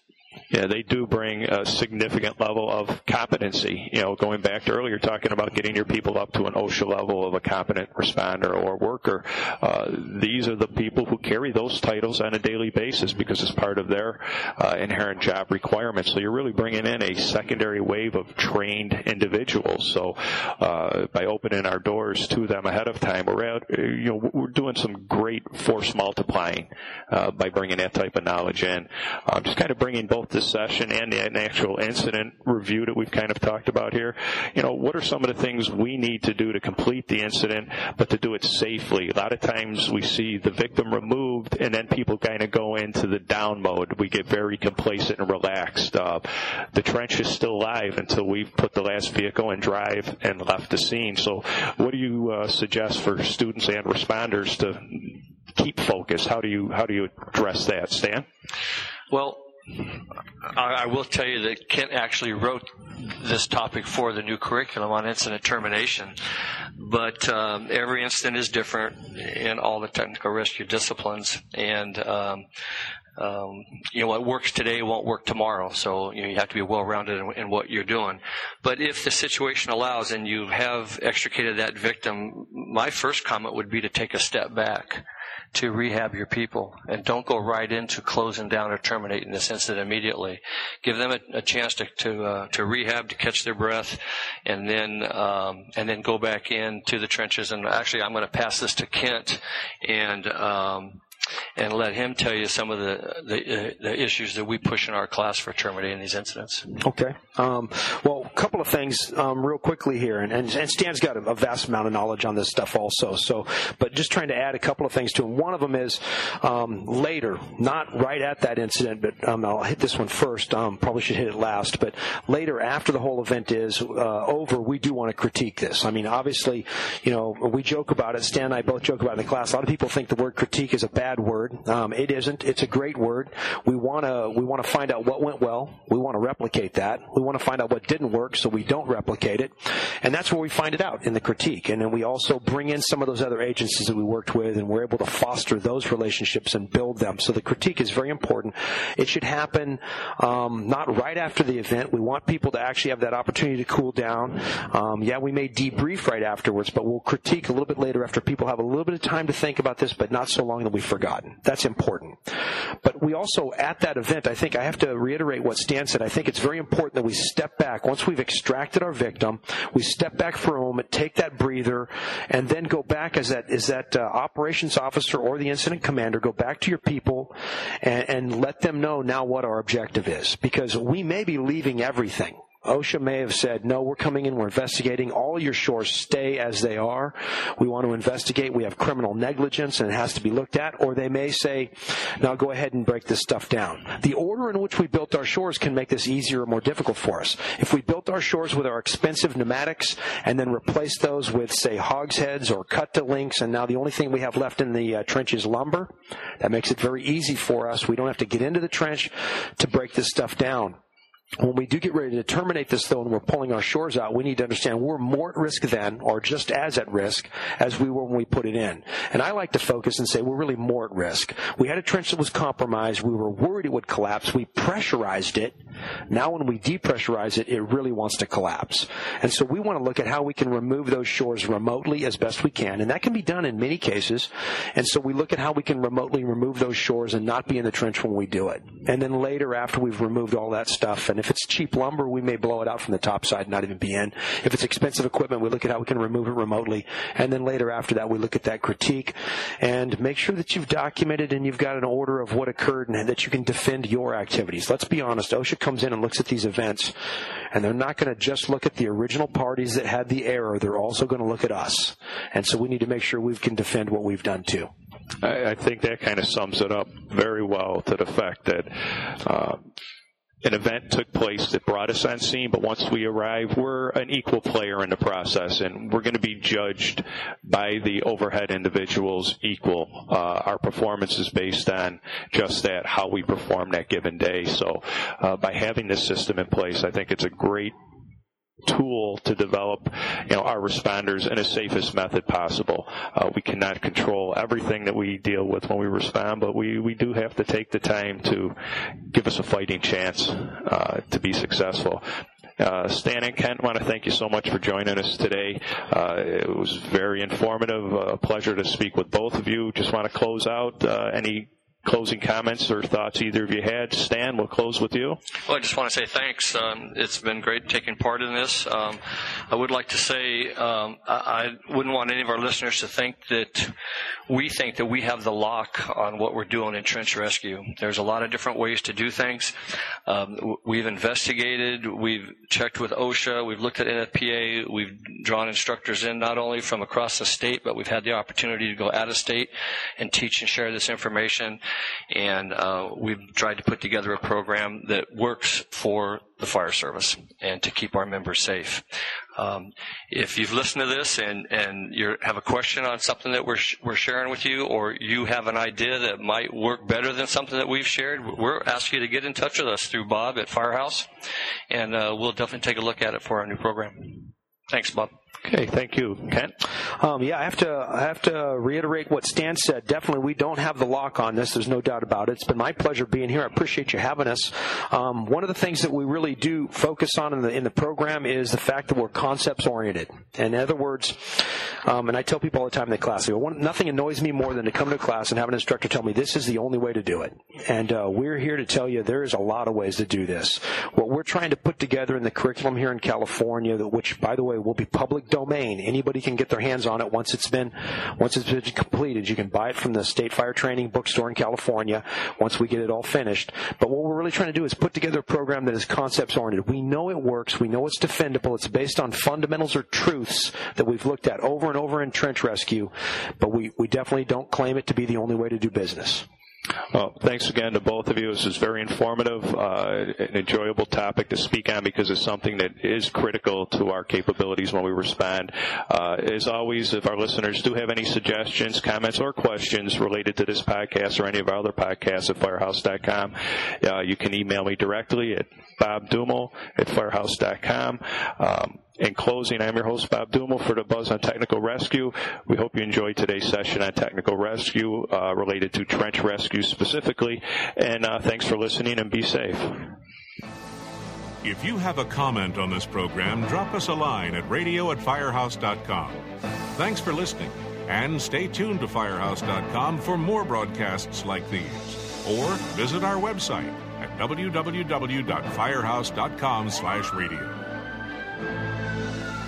S2: Yeah, they do bring a significant level of competency. You know, going back to earlier, talking about getting your people up to an OSHA level of a competent responder or worker. Uh, these are the people who carry those titles on a daily basis because it's part of their uh, inherent job requirements. So you're really bringing in a secondary wave of trained individuals. So uh, by opening our doors to them ahead of time, we're out, you know, we're doing some great force multiplying uh, by bringing that type of knowledge in. Um, just kind of bringing both the session and the actual incident review that we've kind of talked about here. You know, what are some of the things we need to do to complete the incident, but to do it safely? A lot of times we see the victim removed, and then people kind of go into the down mode. We get very complacent and relaxed. Uh, the trench is still live until we've put the last vehicle in drive and left the scene. So what do you uh, suggest for students and responders to keep focused? How do you how do you address that, Stan?
S3: Well, I will tell you that Kent actually wrote this topic for the new curriculum on incident termination, but um, every incident is different in all the technical rescue disciplines, and um, um, you know, what works today won't work tomorrow, so you know, you have to be well-rounded in, in what you're doing. But if the situation allows and you have extricated that victim, my first comment would be to take a step back, to rehab your people, and don't go right into closing down or terminating this incident immediately. Give them a, a chance to to, uh, to rehab, to catch their breath, and then um, and then go back into the trenches. And actually, I'm going to pass this to Kent and um, and let him tell you some of the the, uh, the issues that we push in our class for terminating these incidents.
S4: Okay. Um, well, a couple of things um, real quickly here, and, and, and Stan's got a, a vast amount of knowledge on this stuff also. So, but just trying to add a couple of things to him. One of them is um, later, not right at that incident, but um, I'll hit this one first. Um, probably should hit it last, but later, after the whole event is uh, over, we do want to critique this. I mean, obviously, you know, we joke about it. Stan and I both joke about it in the class. A lot of people think the word critique is a bad word. Um, it isn't. It's a great word. We want to we want to find out what went well. We want to replicate that. We want to find out what didn't work so we don't replicate it. And that's where we find it out, in the critique. And then we also bring in some of those other agencies that we worked with, and we're able to foster those relationships and build them. So the critique is very important. It should happen um, not right after the event. We want people to actually have that opportunity to cool down. Um, yeah, we may debrief right afterwards, but we'll critique a little bit later after people have a little bit of time to think about this, but not so long that we've forgotten. That's important. But we also, at that event, I think I have to reiterate what Stan said. I think it's very important that we step back. Once we've extracted our victim, we step back for a moment, take that breather, and then go back as that, as that uh, operations officer or the incident commander, go back to your people and, and let them know now what our objective is. Because we may be leaving everything. OSHA may have said, no, we're coming in, we're investigating. All your shores stay as they are. We want to investigate. We have criminal negligence, and it has to be looked at. Or they may say, now go ahead and break this stuff down. The order in which we built our shores can make this easier or more difficult for us. If we built our shores with our expensive pneumatics and then replaced those with, say, hogsheads or cut-to-links, and now the only thing we have left in the uh, trench is lumber, that makes it very easy for us. We don't have to get into the trench to break this stuff down. When we do get ready to terminate this, though, and we're pulling our shores out, we need to understand we're more at risk then, or just as at risk, as we were when we put it in. And I like to focus and say we're really more at risk. We had a trench that was compromised. We were worried it would collapse. We pressurized it. Now when we depressurize it, it really wants to collapse. And so we want to look at how we can remove those shores remotely as best we can. And that can be done in many cases. And so we look at how we can remotely remove those shores and not be in the trench when we do it. And then later, after we've removed all that stuff, and if it's cheap lumber, we may blow it out from the top side and not even be in. If it's expensive equipment, we look at how we can remove it remotely. And then later after that, we look at that critique and make sure that you've documented and you've got an order of what occurred and that you can defend your activities. Let's be honest. OSHA comes in and looks at these events, and they're not going to just look at the original parties that had the error. They're also going to look at us. And so we need to make sure we can defend what we've done too.
S2: I, I think that kind of sums it up very well, to the fact that uh, an event took place that brought us on scene, but once we arrive, we're an equal player in the process, and we're going to be judged by the overhead individuals equal. Uh, our performance is based on just that, how we perform that given day. So uh, by having this system in place, I think it's a great tool to develop, you know, our responders in the safest method possible. Uh, we cannot control everything that we deal with when we respond, but we, we do have to take the time to give us a fighting chance uh, to be successful. Uh, Stan and Kent, I want to thank you so much for joining us today. Uh, it was very informative. A uh, pleasure to speak with both of you. Just want to close out. Uh, any closing comments or thoughts either of you had? Stan, we'll close with you.
S3: Well, I just want to say thanks. Um, it's been great taking part in this. Um, I would like to say um, I, I wouldn't want any of our listeners to think that we think that we have the lock on what we're doing in trench rescue. There's a lot of different ways to do things. Um, we've investigated. We've checked with OSHA. We've looked at N F P A. We've drawn instructors in not only from across the state, but we've had the opportunity to go out of state and teach and share this information. And uh, we've tried to put together a program that works for the fire service and to keep our members safe. Um, if you've listened to this and, and you have a question on something that we're, sh- we're sharing with you, or you have an idea that might work better than something that we've shared, we're asking you to get in touch with us through Bob at Firehouse, and uh, we'll definitely take a look at it for our new program. Thanks, Bob.
S2: Okay, thank you. Kent?
S4: Um, yeah, I have to I have to reiterate what Stan said. Definitely, we don't have the lock on this. There's no doubt about it. It's been my pleasure being here. I appreciate you having us. Um, one of the things that we really do focus on in the in the program is the fact that we're concepts oriented. In other words, um, and I tell people all the time in the class, I go, one, nothing annoys me more than to come to class and have an instructor tell me this is the only way to do it. And uh, we're here to tell you there is a lot of ways to do this. What we're trying to put together in the curriculum here in California, which, by the way, will be public domain. Anybody can get their hands on it once it's been once it's been completed. You can buy it from the State Fire Training Bookstore in California once we get it all finished. But what we're really trying to do is put together a program that is concepts-oriented. We know it works. We know it's defendable. It's based on fundamentals or truths that we've looked at over and over in trench rescue. But we, we definitely don't claim it to be the only way to do business.
S2: Well, thanks again to both of you. This is very informative, uh, an enjoyable topic to speak on because it's something that is critical to our capabilities when we respond. Uh, as always, if our listeners do have any suggestions, comments, or questions related to this podcast or any of our other podcasts at firehouse dot com, uh, you can email me directly at bob dummel at firehouse dot com. Um, In closing, I'm your host, Bob Dummel, for the Buzz on Technical Rescue. We hope you enjoyed today's session on technical rescue uh, related to trench rescue specifically. And uh, thanks for listening, and be safe.
S1: If you have a comment on this program, drop us a line at radio at firehouse dot com. Thanks for listening, and stay tuned to firehouse dot com for more broadcasts like these. Or visit our website at w w w dot firehouse dot com slash radio.